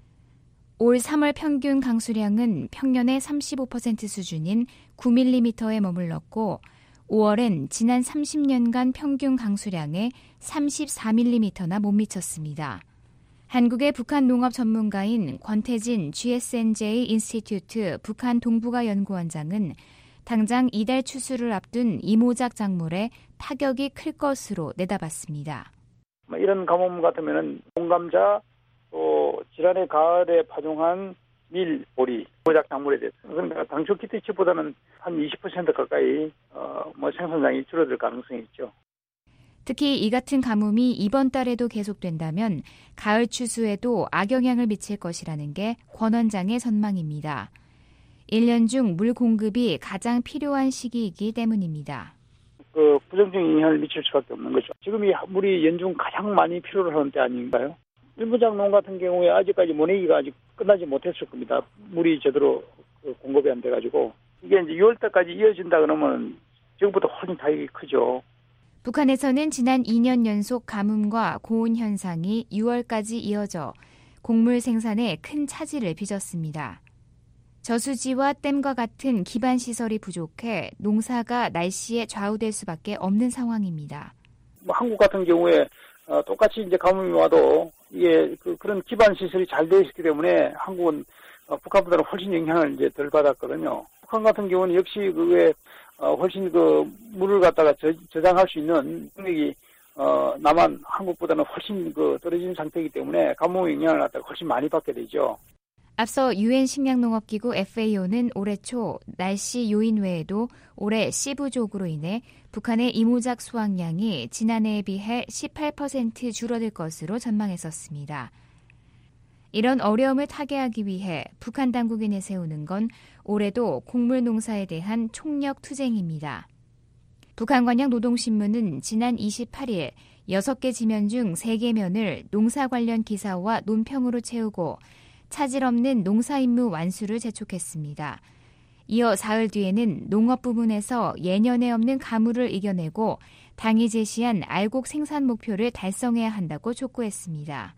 올 삼월 평균 강수량은 평년의 삼십오 퍼센트 수준인 구 밀리미터에 머물렀고 오월엔 지난 삼십 년간 평균 강수량의 삼십사 밀리미터나 못 미쳤습니다. 한국의 북한 농업 전문가인 권태진 지에스엔제이 인스티튜트 북한 동북아 연구원장은 당장 이달 추수를 앞둔 이모작 작물에 타격이 클 것으로 내다봤습니다. 이런 가뭄 같으면은 홍감자 또 지난해 가을에 파종한 밀, 보리, 이모작 작물에 대해서 그러니까 당초 기대치보다는 한 이십 퍼센트 가까이 어, 뭐 생산량이 줄어들 가능성이 있죠. 특히 이 같은 가뭄이 이번 달에도 계속된다면 가을 추수에도 악영향을 미칠 것이라는 게 권 원장의 전망입니다. 일 년 중 물 공급이 가장 필요한 시기이기 때문입니다. 그 부정적인 영향을 미칠 수밖에 없는 거죠. 지금이 물이 연중 가장 많이 필요로 하는 때 아닌가요? 일부작 농 같은 경우에 아직까지 모내기가 아직 끝나지 못했을 겁니다. 물이 제대로 공급이 안 돼가지고 이게 이제 유월 달까지 이어진다 그러면 지금부터 훨씬 타격이 크죠. 북한에서는 지난 이 년 연속 가뭄과 고온 현상이 유월까지 이어져 곡물 생산에 큰 차질을 빚었습니다. 저수지와 댐과 같은 기반 시설이 부족해 농사가 날씨에 좌우될 수밖에 없는 상황입니다. 뭐 한국 같은 경우에 어, 똑같이 이제 가뭄이 와도 이게 그, 그런 기반 시설이 잘 되어 있기 때문에 한국은 어, 북한보다는 훨씬 영향을 이제 덜 받았거든요. 북한 같은 경우는 역시 그게 어, 훨씬 그 물을 갖다가 저, 저장할 수 있는 능력이 어, 남한 한국보다는 훨씬 그 떨어진 상태이기 때문에 가뭄의 영향을 갖다가 훨씬 많이 받게 되죠. 앞서 유엔 식량농업기구 에프에이오는 올해 초 날씨 요인 외에도 올해 씨 부족으로 인해 북한의 이모작 수확량이 지난해에 비해 십팔 퍼센트 줄어들 것으로 전망했었습니다. 이런 어려움을 타개하기 위해 북한 당국이 내세우는 건 올해도 곡물 농사에 대한 총력 투쟁입니다. 북한관영노동신문은 지난 이십팔 일 여섯 개 지면 중 세 개 면을 농사 관련 기사와 논평으로 채우고 차질 없는 농사 임무 완수를 재촉했습니다. 이어 사흘 뒤에는 농업 부문에서 예년에 없는 가물을 이겨내고 당이 제시한 알곡 생산 목표를 달성해야 한다고 촉구했습니다.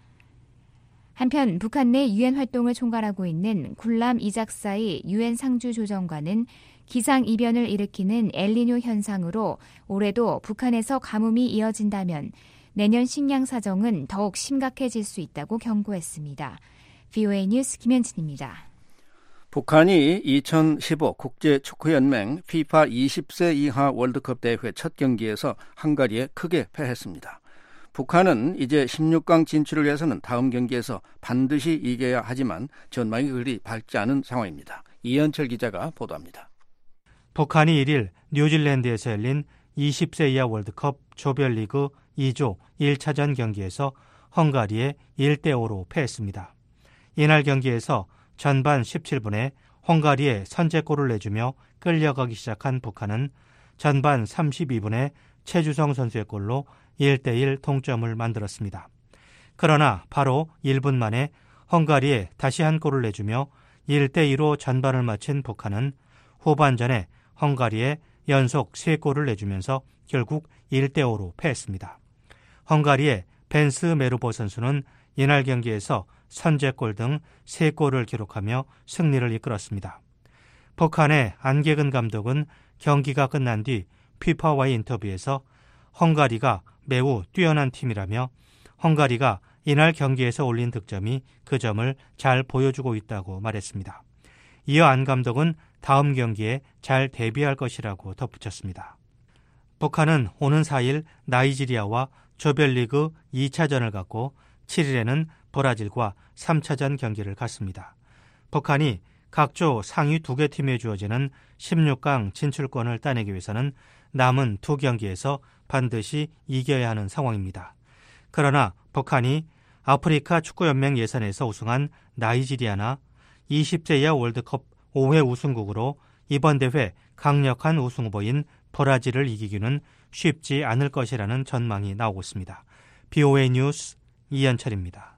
한편 북한 내 유엔 활동을 총괄하고 있는 굴람 이작사이 유엔 상주 조정관은 기상이변을 일으키는 엘니뇨 현상으로 올해도 북한에서 가뭄이 이어진다면 내년 식량 사정은 더욱 심각해질 수 있다고 경고했습니다. 브이오에이 뉴스 김현진입니다. 북한이 이천십오 국제축구연맹 피파 이십 세 이하 월드컵 대회 첫 경기에서 헝가리에 크게 패했습니다. 북한은 이제 십육 강 진출을 위해서는 다음 경기에서 반드시 이겨야 하지만 전망이 그리 밝지 않은 상황입니다. 이현철 기자가 보도합니다. 북한이 일 일 뉴질랜드에서 열린 이십 세 이하 월드컵 조별리그 이 조 일 차전 경기에서 헝가리에 일 대 오로 패했습니다. 이날 경기에서 전반 십칠 분에 헝가리에 선제골을 내주며 끌려가기 시작한 북한은 전반 삼십이 분에 최주성 선수의 골로 일 대 일 동점을 만들었습니다. 그러나 바로 일 분 만에 헝가리에 다시 한 골을 내주며 일 대 이로 전반을 마친 북한은 후반전에 헝가리에 연속 세 골을 내주면서 결국 일 대 오로 패했습니다. 헝가리의 벤스 메르보 선수는 이날 경기에서 선제골 등 세 골을 기록하며 승리를 이끌었습니다. 북한의 안개근 감독은 경기가 끝난 뒤 피파와의 인터뷰에서 헝가리가 매우 뛰어난 팀이라며 헝가리가 이날 경기에서 올린 득점이 그 점을 잘 보여주고 있다고 말했습니다. 이어 안 감독은 다음 경기에 잘 대비할 것이라고 덧붙였습니다. 북한은 오는 사 일 나이지리아와 조별리그 이 차전을 갖고 칠 일에는 브라질과 삼 차전 경기를 갖습니다. 북한이 각조 상위 두 개 팀에 주어지는 십육 강 진출권을 따내기 위해서는 남은 두 경기에서 반드시 이겨야 하는 상황입니다. 그러나 북한이 아프리카 축구연맹 예선에서 우승한 나이지리아나 이십 세 이하 월드컵 오 회 우승국으로 이번 대회 강력한 우승 후보인 브라질을 이기기는 쉽지 않을 것이라는 전망이 나오고 있습니다. 비오에이 뉴스 이현철입니다.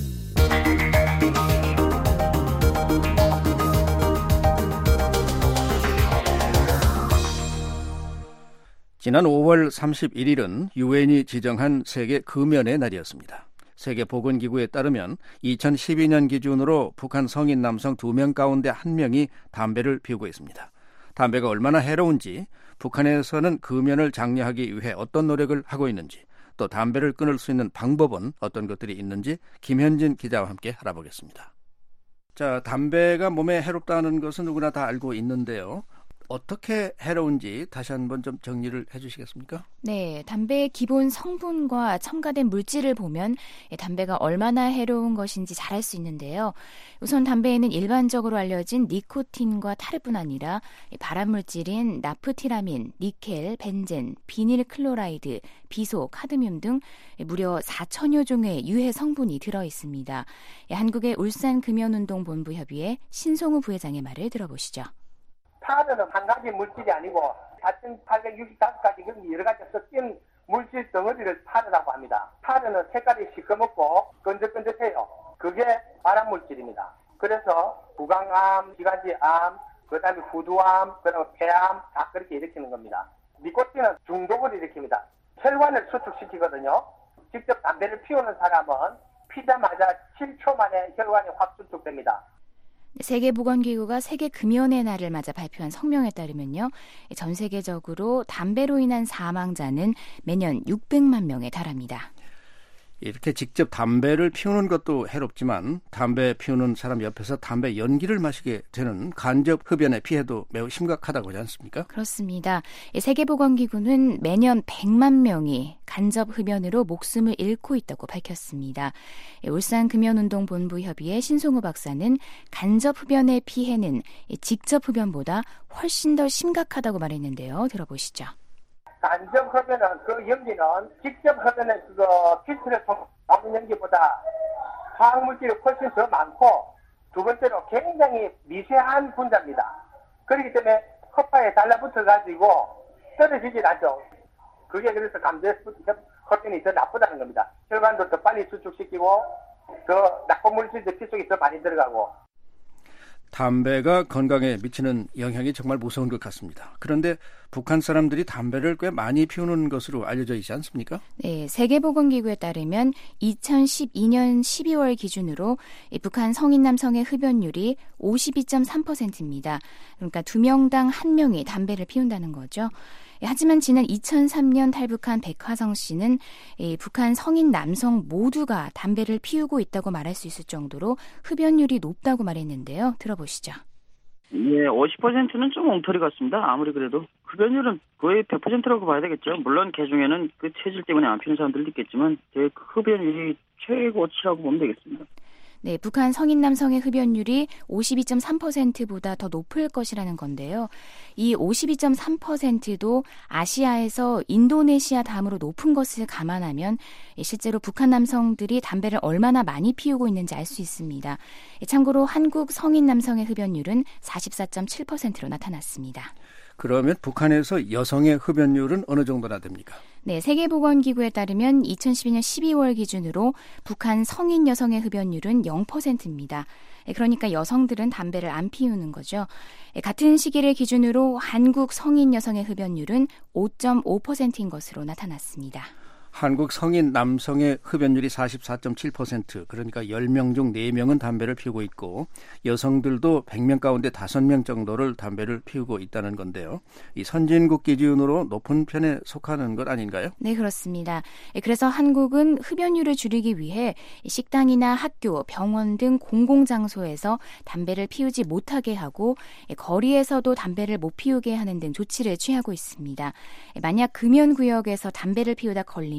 지난 오월 삼십일일은 유엔이 지정한 세계 금연의 날이었습니다. 세계보건기구에 따르면 이천십이 년 기준으로 북한 성인 남성 두 명 가운데 한 명이 담배를 피우고 있습니다. 담배가 얼마나 해로운지, 북한에서는 금연을 장려하기 위해 어떤 노력을 하고 있는지, 또 담배를 끊을 수 있는 방법은 어떤 것들이 있는지 김현진 기자와 함께 알아보겠습니다. 자, 담배가 몸에 해롭다는 것은 누구나 다 알고 있는데요. 어떻게 해로운지 다시 한번 좀 정리를 해주시겠습니까? 네, 담배의 기본 성분과 첨가된 물질을 보면 담배가 얼마나 해로운 것인지 잘 알 수 있는데요. 우선 담배에는 일반적으로 알려진 니코틴과 타르뿐 아니라 발암물질인 나프티라민, 니켈, 벤젠, 비닐클로라이드, 비소, 카드뮴 등 무려 사천여 종의 유해 성분이 들어있습니다. 한국의 울산금연운동본부협의회 신송우 부회장의 말을 들어보시죠. 타르는 한 가지 물질이 아니고 사천팔백육십오 가지 여러 가지 섞인 물질 덩어리를 타르라고 합니다. 타르는 색깔이 시커멓고 끈적끈적해요. 그게 발암물질입니다. 그래서 구강암, 기관지암, 그 다음에 후두암, 그 다음에 폐암 다 그렇게 일으키는 겁니다. 니코틴은 중독을 일으킵니다. 혈관을 수축시키거든요. 직접 담배를 피우는 사람은 피자마자 칠 초 만에 혈관이 확 수축됩니다. 세계보건기구가 세계금연의 날을 맞아 발표한 성명에 따르면요, 전 세계적으로 담배로 인한 사망자는 매년 육백만 명에 달합니다. 이렇게 직접 담배를 피우는 것도 해롭지만 담배 피우는 사람 옆에서 담배 연기를 마시게 되는 간접 흡연의 피해도 매우 심각하다고 하지 않습니까? 그렇습니다. 세계보건기구는 매년 백만 명이 간접 흡연으로 목숨을 잃고 있다고 밝혔습니다. 울산금연운동본부협의회 신송우 박사는 간접 흡연의 피해는 직접 흡연보다 훨씬 더 심각하다고 말했는데요. 들어보시죠. 간접 흡연은 그 연기는 직접 흡연의 그거 필터를 통해 나오는 연기보다 화학물질이 훨씬 더 많고, 두 번째로 굉장히 미세한 분자입니다. 그렇기 때문에 컵파에 달라붙어가지고 떨어지질 않죠. 그게 그래서 간접 흡연이 더 나쁘다는 겁니다. 혈관도 더 빨리 수축시키고 더 나쁜 물질도 피 속에 더 많이 들어가고. 담배가 건강에 미치는 영향이 정말 무서운 것 같습니다. 그런데 북한 사람들이 담배를 꽤 많이 피우는 것으로 알려져 있지 않습니까? 네, 세계보건기구에 따르면 이천십이 년 십이월 기준으로 북한 성인 남성의 흡연율이 오십이 점 삼 퍼센트입니다. 그러니까 두 명당 한 명이 담배를 피운다는 거죠. 하지만 지난 이천삼 년 탈북한 백화성 씨는 북한 성인 남성 모두가 담배를 피우고 있다고 말할 수 있을 정도로 흡연율이 높다고 말했는데요. 들어보시죠. 예, 오십 퍼센트는 좀 엉터리 같습니다. 아무리 그래도 흡연율은 거의 백 퍼센트라고 봐야 되겠죠. 물론 그중에는 그 체질 때문에 안 피우는 사람들도 있겠지만 제 흡연율이 최고치라고 보면 되겠습니다. 네, 북한 성인 남성의 흡연율이 오십이 점 삼 퍼센트보다 더 높을 것이라는 건데요. 이 오십이 점 삼 퍼센트도 아시아에서 인도네시아 다음으로 높은 것을 감안하면 실제로 북한 남성들이 담배를 얼마나 많이 피우고 있는지 알 수 있습니다. 참고로 한국 성인 남성의 흡연율은 사십사 점 칠 퍼센트로 나타났습니다. 그러면 북한에서 여성의 흡연율은 어느 정도나 됩니까? 네, 세계보건기구에 따르면 이천십이 년 십이월 기준으로 북한 성인 여성의 흡연율은 영 퍼센트입니다. 그러니까 여성들은 담배를 안 피우는 거죠. 같은 시기를 기준으로 한국 성인 여성의 흡연율은 오 점 오 퍼센트인 것으로 나타났습니다. 한국 성인 남성의 흡연율이 사십사 점 칠 퍼센트, 그러니까 열 명 중 네 명은 담배를 피우고 있고 여성들도 백 명 가운데 다섯 명 정도를 담배를 피우고 있다는 건데요. 이 선진국 기준으로 높은 편에 속하는 것 아닌가요? 네, 그렇습니다. 그래서 한국은 흡연율을 줄이기 위해 식당이나 학교, 병원 등 공공장소에서 담배를 피우지 못하게 하고 거리에서도 담배를 못 피우게 하는 등 조치를 취하고 있습니다. 만약 금연구역에서 담배를 피우다 걸리면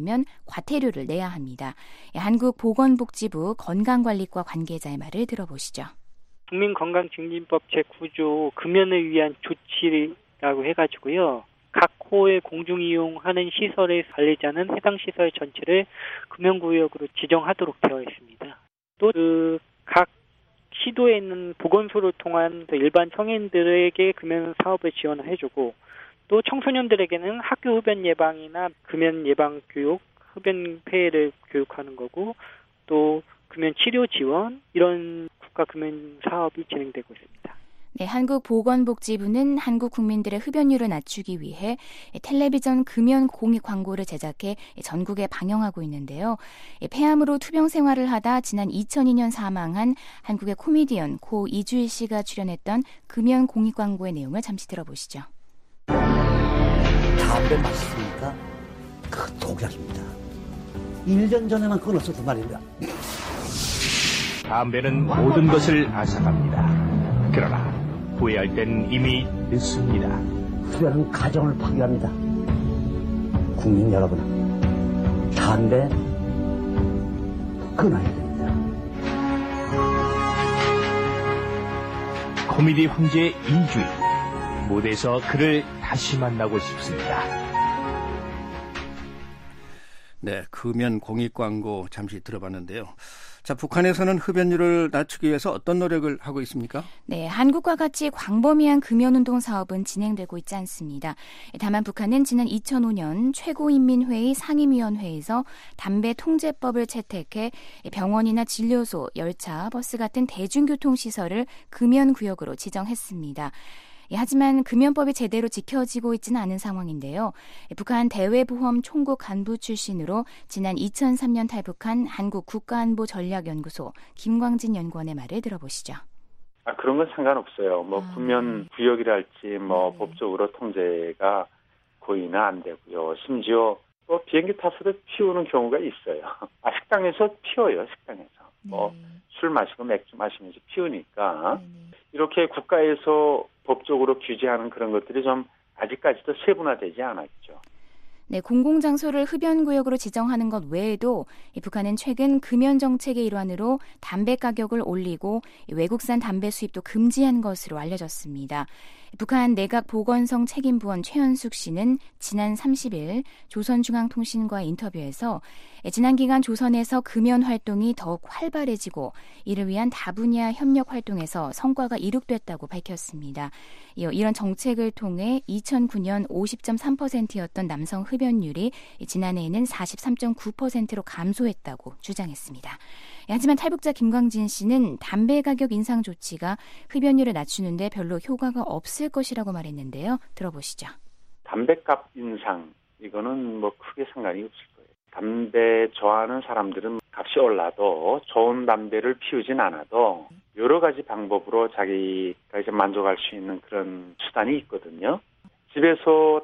않으면 과태료를 내야 합니다. 한국보건복지부 건강관리과 관계자의 말을 들어보시죠. 국민건강증진법 제구 조 금연을 위한 조치라고 해가지고요. 각 호의 공중이용하는 시설의 관리자는 해당 시설 전체를 금연구역으로 지정하도록 되어 있습니다. 또 그 각 시도에 있는 보건소를 통한 일반 성인들에게 금연 사업을 지원을 해주고 또 청소년들에게는 학교 흡연 예방이나 금연 예방 교육, 흡연 폐해를 교육하는 거고 또 금연 치료 지원 이런 국가 금연 사업이 진행되고 있습니다. 네, 한국보건복지부는 한국 국민들의 흡연율을 낮추기 위해 텔레비전 금연 공익 광고를 제작해 전국에 방영하고 있는데요. 폐암으로 투병 생활을 하다 지난 이천이 년 사망한 한국의 코미디언 고 이주일 씨가 출연했던 금연 공익 광고의 내용을 잠시 들어보시죠. 담배 맛있습니까? 그 독약입니다. 일 년 전에만 끊었어도 말입니다. 담배는 모든 것을 앗아갑니다. 그러나 후회할 땐 이미 늦습니다. 흡연은 가정을 파괴합니다. 국민 여러분, 담배 끊어야 됩니다. 코미디 황제 이주일, 무대에서 그를 다시 만나고 싶습니다. 네, 금연 공익 광고 잠시 들어봤는데요. 자, 북한에서는 흡연율을 낮추기 위해서 어떤 노력을 하고 있습니까? 네, 한국과 같이 광범위한 금연운동 사업은 진행되고 있지 않습니다. 다만 북한은 지난 이천오 년 최고인민회의 상임위원회에서 담배 통제법을 채택해 병원이나 진료소, 열차, 버스 같은 대중교통시설을 금연구역으로 지정했습니다. 하지만 금연법이 제대로 지켜지고 있지는 않은 상황인데요. 북한 대외보험 총국 간부 출신으로 지난 이천삼 년 탈북한 한국국가안보전략연구소 김광진 연구원의 말을 들어보시죠. 아, 그런 건 상관없어요. 뭐 아, 금연 구역이랄지 뭐 네. 법적으로 통제가 거의는 안 되고요. 심지어 뭐 비행기 타서도 피우는 경우가 있어요. 아, 식당에서 피워요. 식당에서. 네. 뭐 술 마시고 맥주 마시면서 피우니까 네. 이렇게 국가에서 법적으로 규제하는 그런 것들이 좀 아직까지도 세분화되지 않았죠. 네, 공공장소를 흡연구역으로 지정하는 것 외에도 북한은 최근 금연 정책의 일환으로 담배 가격을 올리고 외국산 담배 수입도 금지한 것으로 알려졌습니다. 북한 내각보건성 책임부원 최현숙 씨는 지난 삼십 일 조선중앙통신과 인터뷰에서 지난 기간 조선에서 금연 활동이 더욱 활발해지고 이를 위한 다분야 협력 활동에서 성과가 이룩됐다고 밝혔습니다. 이런 정책을 통해 이천구 년 오십 점 삼 퍼센트였던 남성 흡연율이 지난해에는 사십삼 점 구 퍼센트로 감소했다고 주장했습니다. 하지만 탈북자 김광진 씨는 담배 가격 인상 조치가 흡연율을 낮추는데 별로 효과가 없을 것이라고 말했는데요. 들어보시죠. 담배값 인상, 이거는 뭐 크게 상관이 없을 거예요. 담배 좋아하는 사람들은 값이 올라도 좋은 담배를 피우진 않아도 여러 가지 방법으로 자기가 이제 만족할 수 있는 그런 수단이 있거든요. 집에서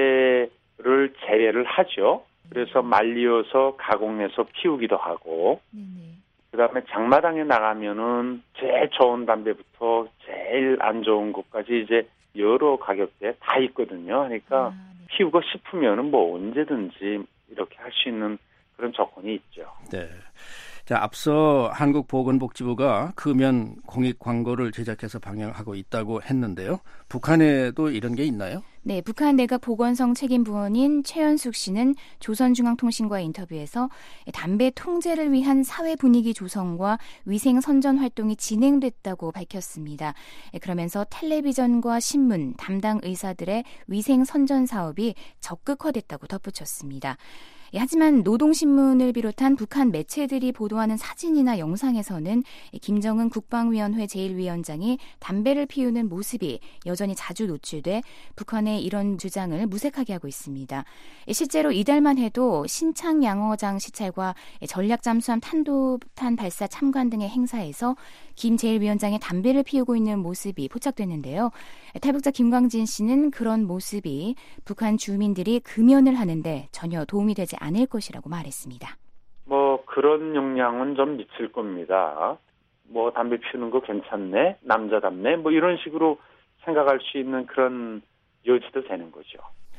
담배를 재배를 하죠. 그래서 말리어서 가공해서 피우기도 하고, 그 다음에 장마당에 나가면은 제일 좋은 담배부터 제일 안 좋은 것까지 이제 여러 가격대에 다 있거든요. 그러니까 아, 네. 피우고 싶으면은 뭐 언제든지 이렇게 할 수 있는 그런 조건이 있죠. 네. 자, 앞서 한국보건복지부가 금연 공익 광고를 제작해서 방영하고 있다고 했는데요. 북한에도 이런 게 있나요? 네, 북한 내각보건성 책임부원인 최현숙 씨는 조선중앙통신과의 인터뷰에서 담배 통제를 위한 사회 분위기 조성과 위생 선전 활동이 진행됐다고 밝혔습니다. 그러면서 텔레비전과 신문, 담당 의사들의 위생 선전 사업이 적극화됐다고 덧붙였습니다. 하지만 노동신문을 비롯한 북한 매체들이 보도하는 사진이나 영상에서는 김정은 국방위원회 제일 위원장이 담배를 피우는 모습이 여전히 자주 노출돼 북한의 이런 주장을 무색하게 하고 있습니다. 실제로 이달만 해도 신창 양어장 시찰과 전략 잠수함 탄도탄 발사 참관 등의 행사에서 김 제일 위원장의 담배를 피우고 있는 모습이 포착됐는데요. 탈북자 김광진 씨는 그런 모습이 북한 주민들이 금연을 하는데 전혀 도움이 되지 않을 것이라고 말했습니다. 뭐 그런 영향은 좀 미칠 겁니다. 뭐 담배 피우는 거 괜찮네, 남자답네, 뭐 이런 식으로 생각할 수 있는 그런 여지도 되는 거죠.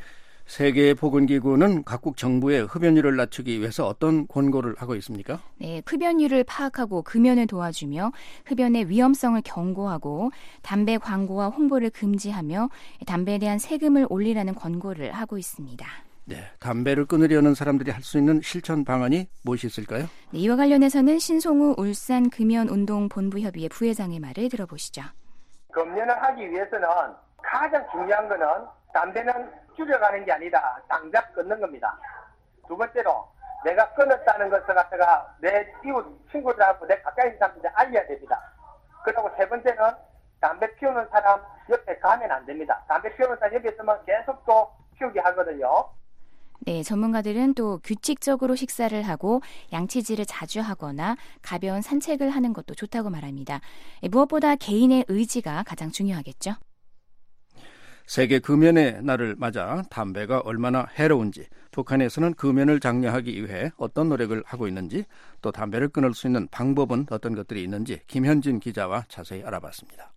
세계보건기구는 각국 정부의 흡연율을 낮추기 위해서 어떤 권고를 하고 있습니까? 네, 흡연율을 파악하고 금연을 도와주며 흡연의 위험성을 경고하고 담배 광고와 홍보를 금지하며 담배에 대한 세금을 올리라는 권고를 하고 있습니다. 네, 담배를 끊으려는 사람들이 할 수 있는 실천 방안이 무엇이 있을까요? 네, 이와 관련해서는 신송우 울산 금연운동본부협의회 부회장의 말을 들어보시죠. 금연을 하기 위해서는 가장 중요한 거는 담배는 줄여가는 게 아니라 당장 끊는 겁니다. 두 번째로 내가 끊었다는 것을 갖다가 내 이웃 친구들하고 내 가까이 있는 사람들한테 알려야 됩니다. 그리고 세 번째는 담배 피우는 사람 옆에 가면 안 됩니다. 담배 피우는 사람 옆에 있으면 계속 또 피우게 하거든요. 네, 전문가들은 또 규칙적으로 식사를 하고 양치질을 자주 하거나 가벼운 산책을 하는 것도 좋다고 말합니다. 무엇보다 개인의 의지가 가장 중요하겠죠. 세계 금연의 날을 맞아 담배가 얼마나 해로운지, 북한에서는 금연을 장려하기 위해 어떤 노력을 하고 있는지, 또 담배를 끊을 수 있는 방법은 어떤 것들이 있는지 김현진 기자와 자세히 알아봤습니다.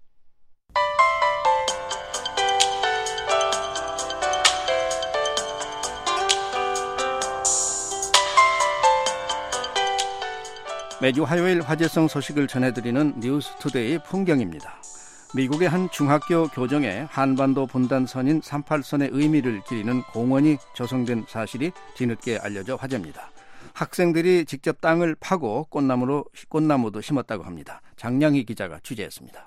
매주 화요일 화제성 소식을 전해드리는 뉴스투데이 풍경입니다. 미국의 한 중학교 교정에 한반도 분단선인 삼팔선의 의미를 기리는 공원이 조성된 사실이 뒤늦게 알려져 화제입니다. 학생들이 직접 땅을 파고 꽃나무로, 꽃나무도 심었다고 합니다. 장량희 기자가 취재했습니다.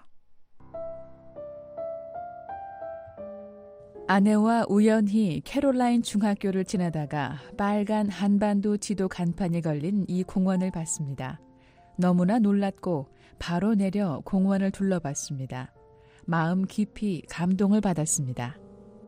아내와 우연히 캐롤라인 중학교를 지나다가 빨간 한반도 지도 간판이 걸린 이 공원을 봤습니다. 너무나 놀랐고 바로 내려 공원을 둘러봤습니다. 마음 깊이 감동을 받았습니다.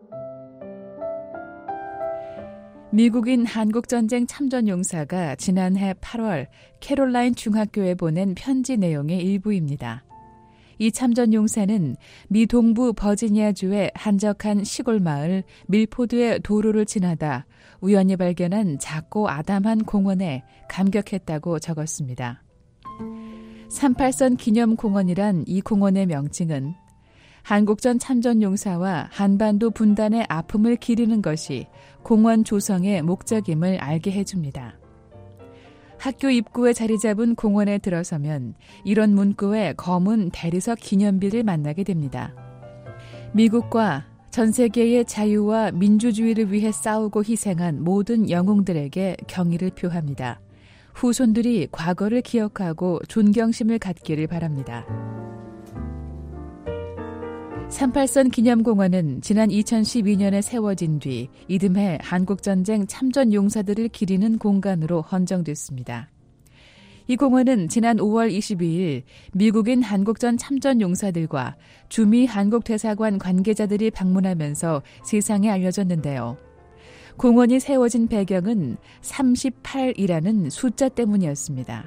미국인 한국전쟁 참전용사가 지난해 팔월 캐롤라인 중학교에 보낸 편지 내용의 일부입니다. 이 참전용사는 미 동부 버지니아주의 한적한 시골 마을 밀포드의 도로를 지나다 우연히 발견한 작고 아담한 공원에 감격했다고 적었습니다. 삼팔선 기념공원이란 이 공원의 명칭은 한국전 참전용사와 한반도 분단의 아픔을 기리는 것이 공원 조성의 목적임을 알게 해줍니다. 학교 입구에 자리 잡은 공원에 들어서면 이런 문구의 검은 대리석 기념비를 만나게 됩니다. 미국과 전 세계의 자유와 민주주의를 위해 싸우고 희생한 모든 영웅들에게 경의를 표합니다. 후손들이 과거를 기억하고 존경심을 갖기를 바랍니다. 삼팔선 기념공원은 지난 이천십이 년에 세워진 뒤 이듬해 한국전쟁 참전용사들을 기리는 공간으로 헌정됐습니다. 이 공원은 지난 오월 이십이일 미국인 한국전 참전용사들과 주미 한국대사관 관계자들이 방문하면서 세상에 알려졌는데요. 공원이 세워진 배경은 삼십팔이라는 숫자 때문이었습니다.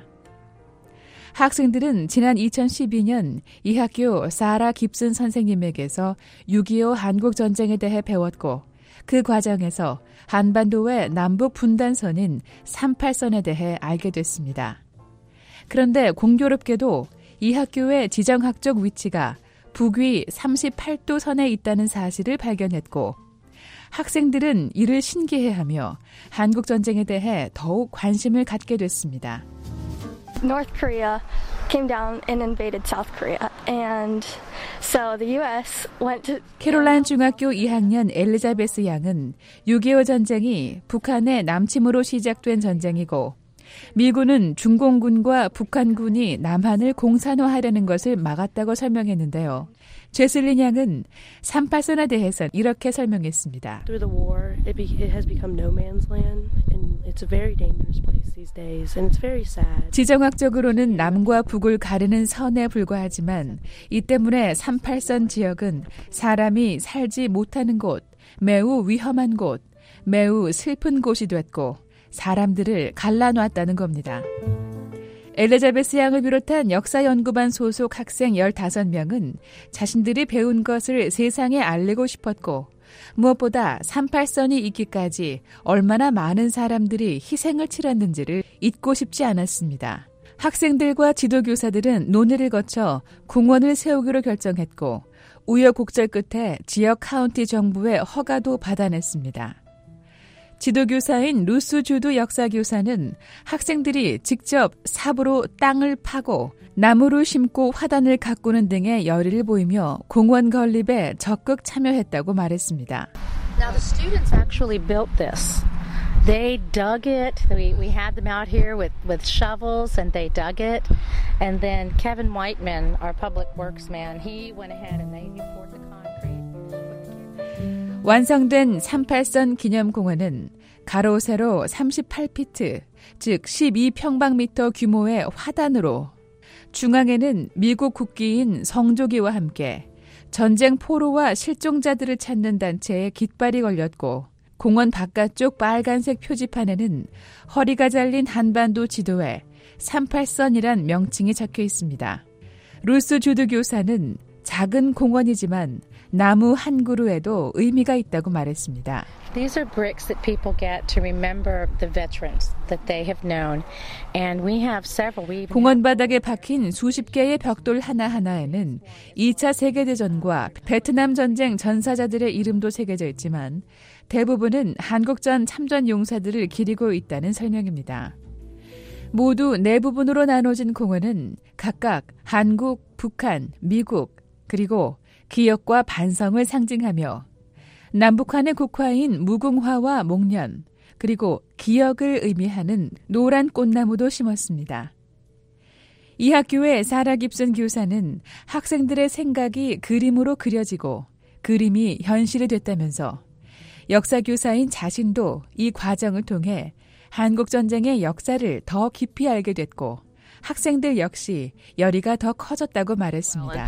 학생들은 지난 이천십이 년 이 학교 사라 깁슨 선생님에게서 육이오 한국전쟁에 대해 배웠고 그 과정에서 한반도의 남북 분단선인 삼팔선에 대해 알게 됐습니다. 그런데 공교롭게도 이 학교의 지정학적 위치가 북위 삼십팔 도 선에 있다는 사실을 발견했고 학생들은 이를 신기해하며 한국전쟁에 대해 더욱 관심을 갖게 됐습니다. North Korea came down and invaded South Korea, and so the U S went to. 캐롤라인 중학교 이 학년 엘리자베스 양은 육이오 전쟁이 북한의 남침으로 시작된 전쟁이고 미군은 중공군과 북한군이 남한을 공산화하려는 것을 막았다고 설명했는데요. 죄슬린 양은 삼팔선에 대해서 이렇게 설명했습니다. Through the war, it, be, it has become no man's land, and it's a very dangerous place these days, and it's very sad. 지정학적으로는 남과 북을 가르는 선에 불과하지만 이 때문에 삼팔선 지역은 사람이 살지 못하는 곳, 매우 위험한 곳, 매우 슬픈 곳이 됐고 사람들을 갈라놨다는 겁니다. 엘리자베스 양을 비롯한 역사연구반 소속 학생 열다섯 명은 자신들이 배운 것을 세상에 알리고 싶었고 무엇보다 삼팔선이 있기까지 얼마나 많은 사람들이 희생을 치렀는지를 잊고 싶지 않았습니다. 학생들과 지도교사들은 논의를 거쳐 공원을 세우기로 결정했고 우여곡절 끝에 지역 카운티 정부의 허가도 받아냈습니다. 지도교사인 루스 주드 역사교사는 학생들이 직접 삽으로 땅을 파고 나무를 심고 화단을 가꾸는 등의 열의를 보이며 공원 건립에 적극 참여했다고 말했습니다. Now the students actually built this. They dug it. We we had them out here with with shovels and they dug it. And then Kevin Whiteman, our public works man, he went ahead and they poured the concrete. 완성된 삼팔선 기념공원은 가로 세로 삼십팔 피트, 즉 십이 평방미터 규모의 화단으로 중앙에는 미국 국기인 성조기와 함께 전쟁 포로와 실종자들을 찾는 단체의 깃발이 걸렸고 공원 바깥쪽 빨간색 표지판에는 허리가 잘린 한반도 지도에 삼팔선이란 명칭이 적혀 있습니다. 루스 주드 교사는 작은 공원이지만 나무 한 그루에도 의미가 있다고 말했습니다. These are bricks that people get to remember the veterans that they have known. And we have several. We 공원 바닥에 박힌 수십 개의 벽돌 하나하나에는 이 차 세계대전과 베트남 전쟁 전사자들의 이름도 새겨져 있지만 대부분은 한국전 참전 용사들을 기리고 있다는 설명입니다. 모두 네 부분으로 나눠진 공원은 각각 한국, 북한, 미국, 그리고 기억과 반성을 상징하며 남북한의 국화인 무궁화와 목련, 그리고 기억을 의미하는 노란 꽃나무도 심었습니다. 이 학교의 사라 깁슨 교사는 학생들의 생각이 그림으로 그려지고 그림이 현실이 됐다면서 역사교사인 자신도 이 과정을 통해 한국전쟁의 역사를 더 깊이 알게 됐고 학생들 역시 열의가 더 커졌다고 말했습니다.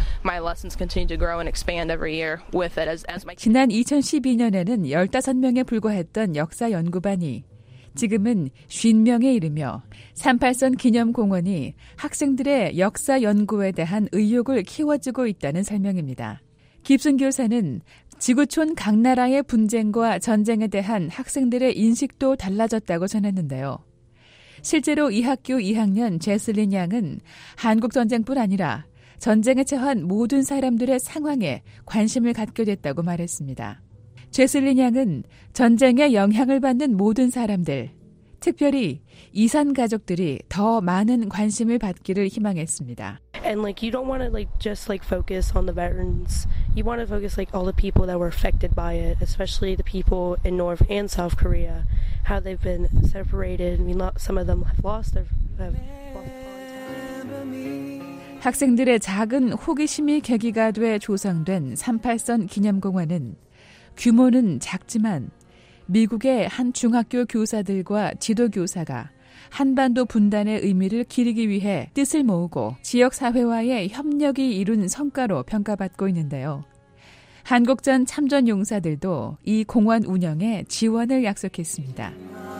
지난 이천십이 년에는 열다섯 명에 불과했던 역사 연구반이 지금은 오십 명에 이르며 삼팔선 기념공원이 학생들의 역사 연구에 대한 의욕을 키워주고 있다는 설명입니다. 깁슨 교사는 지구촌 각 나라의 분쟁과 전쟁에 대한 학생들의 인식도 달라졌다고 전했는데요. 실제로 이 학교 이 학년 제슬린 양은 한국전쟁뿐 아니라 전쟁에 처한 모든 사람들의 상황에 관심을 갖게 됐다고 말했습니다. 제슬린 양은 전쟁에 영향을 받는 모든 사람들, 특별히 이산 가족들이 더 많은 관심을 받기를 희망했습니다. And like you don't want to like just like focus on the veterans. You want to focus like all the people that were affected by it, especially the people in North and South Korea, how they've been separated. I mean, some of them have lost their have lost contact. 학생들의 작은 호기심이 계기가 돼 조성된 삼팔선 기념공원은 규모는 작지만 미국의 한 중학교 교사들과 지도교사가 한반도 분단의 의미를 기리기 위해 뜻을 모으고 지역사회와의 협력이 이룬 성과로 평가받고 있는데요. 한국전 참전 용사들도 이 공원 운영에 지원을 약속했습니다.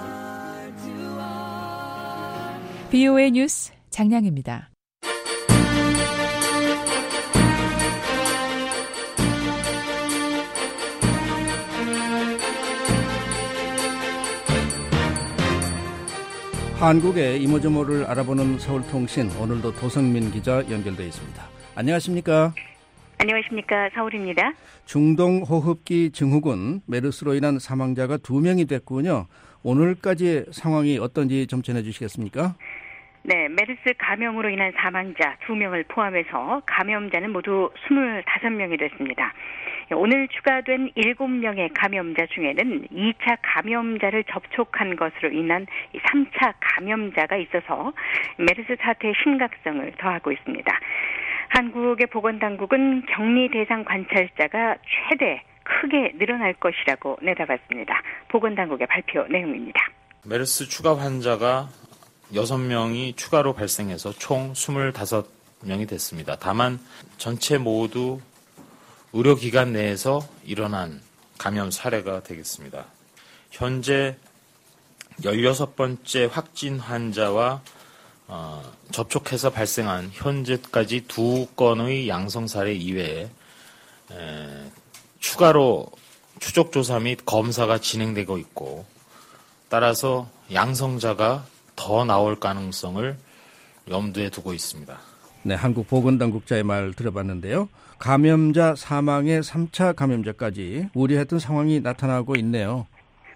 비오에이 뉴스 장량입니다. 한국의 이모저모를 알아보는 서울통신, 오늘도 도성민 기자 연결되어 있습니다. 안녕하십니까? 안녕하십니까? 서울입니다. 중동호흡기 증후군 메르스로 인한 사망자가 두 명이 됐군요. 오늘까지의 상황이 어떤지 좀 전해주시겠습니까? 네, 메르스 감염으로 인한 사망자 두 명을 포함해서 감염자는 모두 스물다섯 명이 됐습니다. 오늘 추가된 일곱 명의 감염자 중에는 이 차 감염자를 접촉한 것으로 인한 삼 차 감염자가 있어서 메르스 사태의 심각성을 더하고 있습니다. 한국의 보건당국은 격리 대상 관찰자가 최대 크게 늘어날 것이라고 내다봤습니다. 보건당국의 발표 내용입니다. 메르스 추가 환자가 여섯 명이 추가로 발생해서 총 스물다섯 명이 됐습니다. 다만 전체 모두 의료기관 내에서 일어난 감염 사례가 되겠습니다. 현재 열여섯 번째 확진 환자와 어, 접촉해서 발생한 현재까지 두 건의 양성 사례 이외에 에, 추가로 추적조사 및 검사가 진행되고 있고 따라서 양성자가 더 나올 가능성을 염두에 두고 있습니다. 네, 한국 보건당국자의 말 들어봤는데요. 감염자 사망의 삼 차 감염자까지 우려했던 상황이 나타나고 있네요.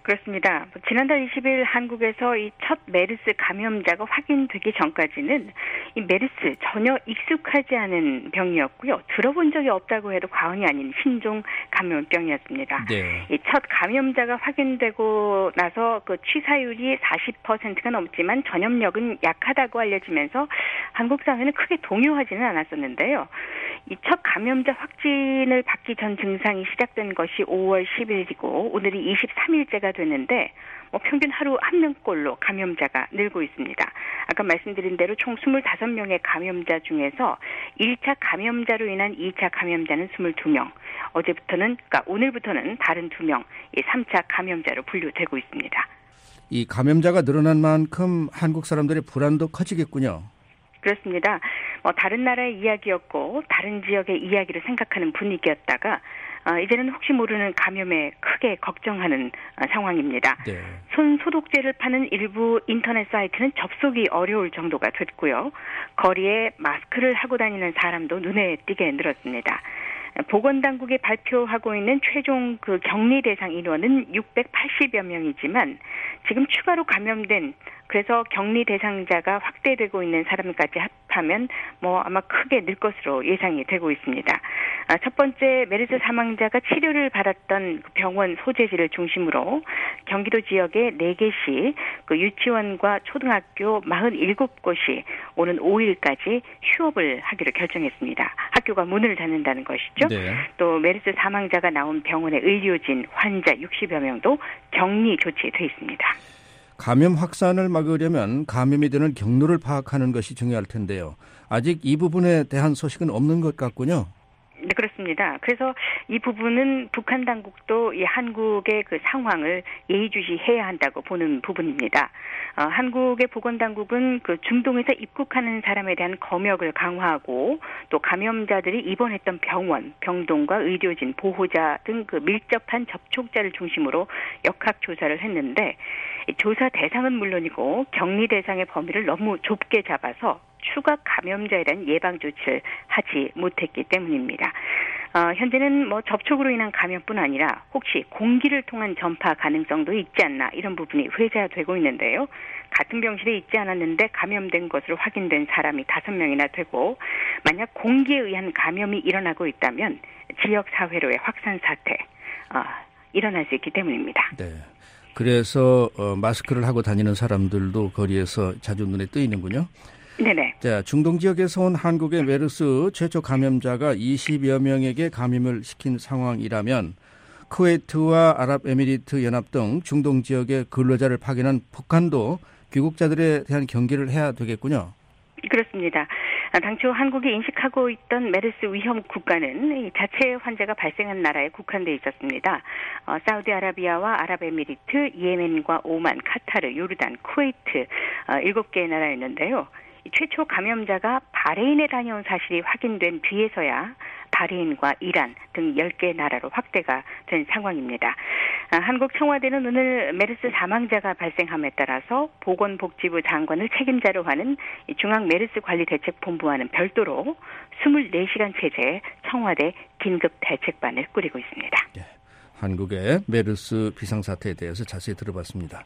그렇습니다. 지난달 이십 일 한국에서 이 첫 메르스 감염자가 확인되기 전까지는 이 메르스 전혀 익숙하지 않은 병이었고요. 들어본 적이 없다고 해도 과언이 아닌 신종 감염병이었습니다. 네. 이 첫 감염자가 확인되고 나서 그 취사율이 사십 퍼센트가 넘지만 전염력은 약하다고 알려지면서 한국 사회는 크게 동요하지는 않았었는데요. 이 첫 감염자 확진을 받기 전 증상이 시작된 것이 오월 십일이고 오늘이 이십삼 일째가 됐는데 뭐 평균 하루 한 명꼴로 감염자가 늘고 있습니다. 아까 말씀드린 대로 총 이십오 명의 감염자 중에서 일 차 감염자로 인한 이 차 감염자는 이십이 명, 어제부터는 그러니까 오늘부터는 다른 두 명, 이 삼 차 감염자로 분류되고 있습니다. 이 감염자가 늘어난 만큼 한국 사람들의 불안도 커지겠군요. 그렇습니다. 뭐 다른 나라의 이야기였고 다른 지역의 이야기를 생각하는 분위기였다가 어, 이제는 혹시 모르는 감염에 크게 걱정하는 어, 상황입니다. 네. 손 소독제를 파는 일부 인터넷 사이트는 접속이 어려울 정도가 됐고요. 거리에 마스크를 하고 다니는 사람도 눈에 띄게 늘었습니다. 보건당국이 발표하고 있는 최종 그 격리 대상 인원은 육백팔십여 명이지만 지금 추가로 감염된 그래서 격리 대상자가 확대되고 있는 사람까지 합하면 뭐 아마 크게 늘 것으로 예상이 되고 있습니다. 아, 첫 번째 메르스 사망자가 치료를 받았던 병원 소재지를 중심으로 경기도 지역에 네 개씩 그 유치원과 초등학교 사십칠 곳이 오는 오 일까지 휴업을 하기로 결정했습니다. 학교가 문을 닫는다는 것이죠. 네. 또 메르스 사망자가 나온 병원의 의료진, 환자 육십여 명도 격리 조치돼 있습니다. 감염 확산을 막으려면 감염이 되는 경로를 파악하는 것이 중요할 텐데요. 아직 이 부분에 대한 소식은 없는 것 같군요. 네, 그렇습니다. 그래서 이 부분은 북한 당국도 이 한국의 그 상황을 예의주시해야 한다고 보는 부분입니다. 어, 한국의 보건당국은 그 중동에서 입국하는 사람에 대한 검역을 강화하고 또 감염자들이 입원했던 병원, 병동과 의료진, 보호자 등 그 밀접한 접촉자를 중심으로 역학조사를 했는데 조사 대상은 물론이고 격리 대상의 범위를 너무 좁게 잡아서 추가 감염자에 대한 예방 조치를 하지 못했기 때문입니다. 어, 현재는 뭐 접촉으로 인한 감염뿐 아니라 혹시 공기를 통한 전파 가능성도 있지 않나 이런 부분이 회자되고 있는데요. 같은 병실에 있지 않았는데 감염된 것으로 확인된 사람이 다섯 명이나 되고 만약 공기에 의한 감염이 일어나고 있다면 지역 사회로의 확산 사태 어, 일어날 수 있기 때문입니다. 네. 그래서 어, 마스크를 하고 다니는 사람들도 거리에서 자주 눈에 띄는군요. 네네. 자, 중동 지역에서 온 한국의 메르스 최초 감염자가 이십여 명에게 감염을 시킨 상황이라면 쿠웨이트와 아랍에미리트 연합 등 중동 지역의 근로자를 파견한 북한도 귀국자들에 대한 경계를 해야 되겠군요. 그렇습니다. 당초 한국이 인식하고 있던 메르스 위험 국가는 자체 환자가 발생한 나라에 국한돼 있었습니다. 어, 사우디아라비아와 아랍에미리트, 예멘과 오만, 카타르, 요르단, 쿠웨이트 어, 일곱 개의 나라였는데요. 최초 감염자가 바레인에 다녀온 사실이 확인된 뒤에서야 바레인과 이란 등 열 개 나라로 확대가 된 상황입니다. 아, 한국 청와대는 오늘 메르스 사망자가 발생함에 따라서 보건복지부 장관을 책임자로 하는 중앙메르스관리대책본부와는 별도로 이십사 시간 체제 청와대 긴급대책반을 꾸리고 있습니다. 네. 한국의 메르스 비상사태에 대해서 자세히 들어봤습니다.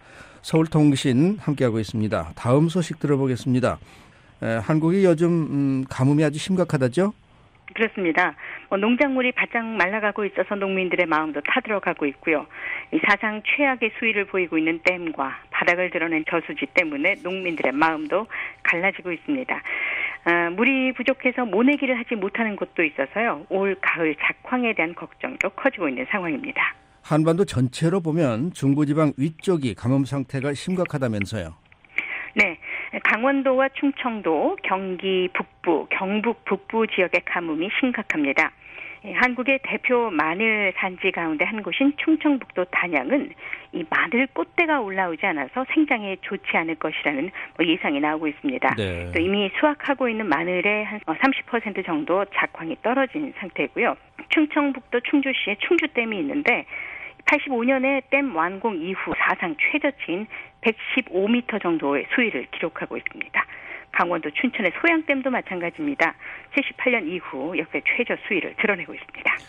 서울통신 함께하고 있습니다. 다음 소식 들어보겠습니다. 에, 한국이 요즘 음, 가뭄이 아주 심각하다죠? 그렇습니다. 뭐 농작물이 바짝 말라가고 있어서 농민들의 마음도 타들어가고 있고요. 이 사상 최악의 수위를 보이고 있는 댐과 바닥을 드러낸 저수지 때문에 농민들의 마음도 갈라지고 있습니다. 아, 물이 부족해서 모내기를 하지 못하는 곳도 있어서요. 올 가을 작황에 대한 걱정도 커지고 있는 상황입니다. 한반도 전체로 보면 중부지방 위쪽이 가뭄 상태가 심각하다면서요. 네, 강원도와 충청도, 경기 북부, 경북 북부 지역의 가뭄이 심각합니다. 한국의 대표 마늘 산지 가운데 한 곳인 충청북도 단양은 이 마늘 꽃대가 올라오지 않아서 생장에 좋지 않을 것이라는 예상이 나오고 있습니다. 네. 또 이미 수확하고 있는 마늘의 한 삼십 퍼센트 정도 작황이 떨어진 상태고요. 충청북도 충주시에 충주댐이 있는데 팔십오 년에 댐 완공 이후 사상 최저치인 백십오 미터 정도의 수위를 기록하고 있습니다. 강원도 춘천의 소양댐도 마찬가지입니다. 칠십팔 년 이후 역대 최저 수위를 드러내고 있습니다.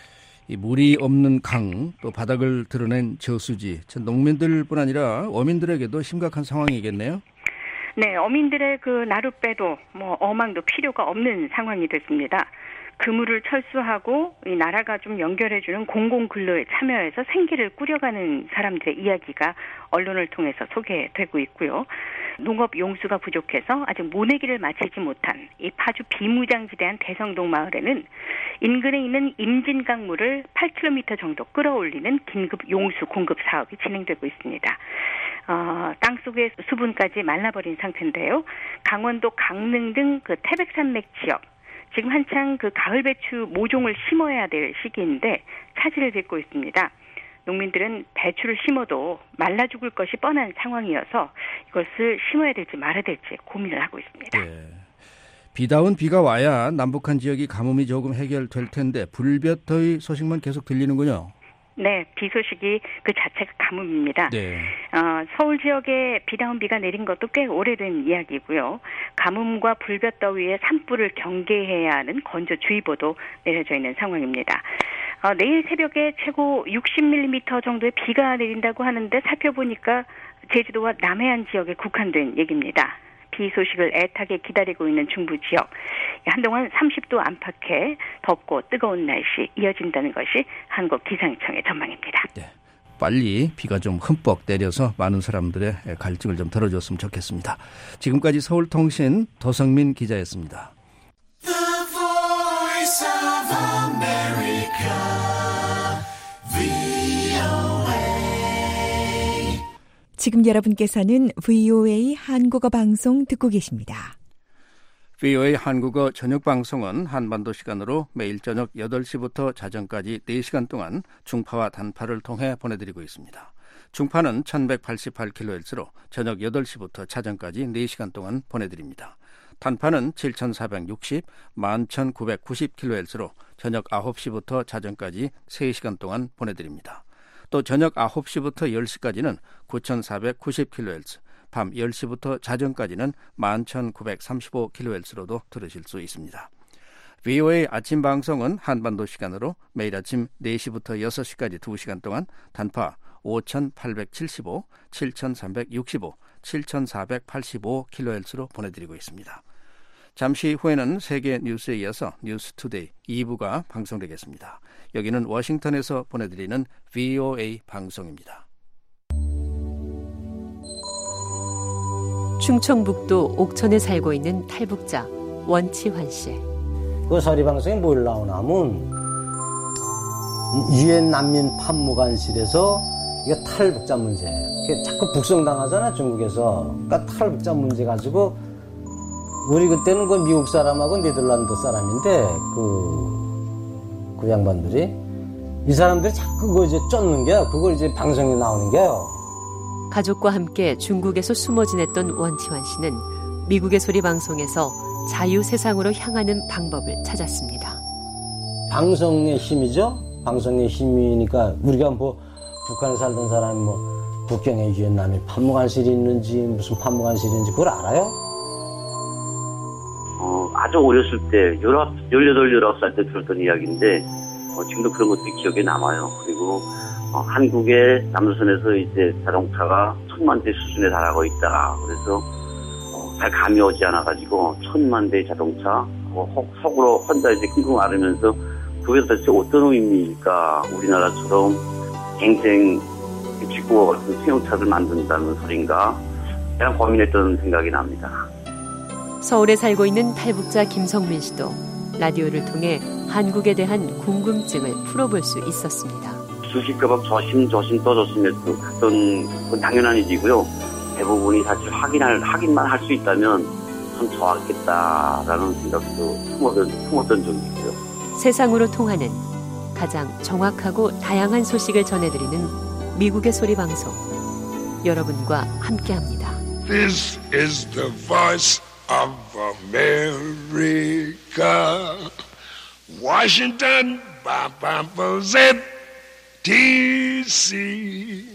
이 물이 없는 강, 또 바닥을 드러낸 저수지, 농민들뿐 아니라 어민들에게도 심각한 상황이겠네요. 네, 어민들의 그 나룻배도 뭐 어망도 필요가 없는 상황이 됐습니다. 그물을 철수하고 이 나라가 좀 연결해주는 공공근로에 참여해서 생계를 꾸려가는 사람들의 이야기가 언론을 통해서 소개되고 있고요. 농업 용수가 부족해서 아직 모내기를 마치지 못한 이 파주 비무장지대한 대성동 마을에는 인근에 있는 임진강물을 팔 킬로미터 정도 끌어올리는 긴급 용수 공급 사업이 진행되고 있습니다. 어, 땅속의 수분까지 말라버린 상태인데요. 강원도 강릉 등 그 태백산맥 지역, 지금 한창 그 가을 배추 모종을 심어야 될 시기인데 차질을 빚고 있습니다. 농민들은 배추를 심어도 말라 죽을 것이 뻔한 상황이어서 이것을 심어야 될지 말아야 될지 고민을 하고 있습니다. 네. 비다운 비가 와야 남북한 지역이 가뭄이 조금 해결될 텐데 불볕더위 소식만 계속 들리는군요. 네, 비 소식이 그 자체가 가뭄입니다. 네. 어, 서울 지역에 비다운 비가 내린 것도 꽤 오래된 이야기고요. 가뭄과 불볕더위에 산불을 경계해야 하는 건조주의보도 내려져 있는 상황입니다. 어, 내일 새벽에 최고 육십 밀리미터 정도의 비가 내린다고 하는데 살펴보니까 제주도와 남해안 지역에 국한된 얘기입니다. 비 소식을 애타게 기다리고 있는 중부 지역, 한동안 삼십 도 안팎의 덥고 뜨거운 날씨 이어진다는 것이 한국기상청의 전망입니다. 네, 빨리 비가 좀 흠뻑 내려서 많은 사람들의 갈증을 좀 덜어줬으면 좋겠습니다. 지금까지 서울통신 도성민 기자였습니다. The Voice of America, 브이오에이. 지금 여러분께서는 브이오에이 한국어 방송 듣고 계십니다. 브이오에이 한국어 저녁 방송은 한반도 시간으로 매일 저녁 여덟 시부터 자정까지 네 시간 동안 중파와 단파를 통해 보내드리고 있습니다. 중파는 천백팔십팔 킬로헤르츠로 저녁 여덟 시부터 자정까지 네 시간 동안 보내드립니다. 단파는 칠천사백육십, 만 천구백구십 킬로헤르츠로 저녁 아홉 시부터 자정까지 세 시간 동안 보내드립니다. 또 저녁 아홉 시부터 열 시까지는 구천사백구십 킬로헤르츠, 밤 열 시부터 자정까지는 만 천구백삼십오 킬로헤르츠로도 들으실 수 있습니다. 브이오에이 아침 방송은 한반도 시간으로 매일 아침 네 시부터 여섯 시까지 두 시간 동안 단파 오천팔백칠십오, 칠천삼백육십오, 칠천사백팔십오 킬로헤르츠로 보내드리고 있습니다. 잠시 후에는 세계 뉴스에 이어서 뉴스투데이 이 부가 방송되겠습니다. 여기는 워싱턴에서 보내드리는 브이오에이 방송입니다. 충청북도 옥천에 살고 있는 탈북자 원치환 씨. 그 서리방송에 뭘 나오나 하면 유엔 난민 판무관실에서 이게 탈북자 문제, 자꾸 북송당하잖아 중국에서. 그러니까 탈북자 문제 가지고 우리 그때는 그 미국 사람하고 네덜란드 사람인데 그, 그 양반들이 이 사람들이 자꾸 그거 이제 쫓는 게요. 그걸 이제 방송에 나오는 게요. 가족과 함께 중국에서 숨어 지냈던 원치환 씨는 미국의 소리 방송에서 자유 세상으로 향하는 방법을 찾았습니다. 방송의 힘이죠. 방송의 힘이니까 우리가 뭐 북한에 살던 사람이 뭐 북경에 유엔 난민 판무관실이 있는지 무슨 판무관실이 있는지 그걸 알아요? 어, 아주 어렸을 때, 열여덟, 열아홉 살 때 들었던 이야기인데, 어, 지금도 그런 것들이 기억에 남아요. 그리고, 어, 한국의 남조선에서 이제 자동차가 천만 대 수준에 달하고 있다. 그래서, 어, 잘 감이 오지 않아가지고, 천만 대의 자동차, 어, 속으로 혼자 이제 끙끙 앓으면서, 그게 도대체 어떤 의미일까? 우리나라처럼 갱생, 직구와 같은 승용차를 만든다는 소린가? 그냥 고민했던 생각이 납니다. 서울에 살고 있는 탈북자 김성민 씨도 라디오를 통해 한국에 대한 궁금증을 풀어볼 수 있었습니다. 수식급업 조심조심 또 조심했던 건 당연한 일이고요. 대부분이 사실 확인할, 확인만 할 수 있다면 참 좋았겠다라는 생각도 품었던, 품었던 적이 있고요. 세상으로 통하는 가장 정확하고 다양한 소식을 전해드리는 미국의 소리 방송. 여러분과 함께합니다. This is the voice of America. Washington, D C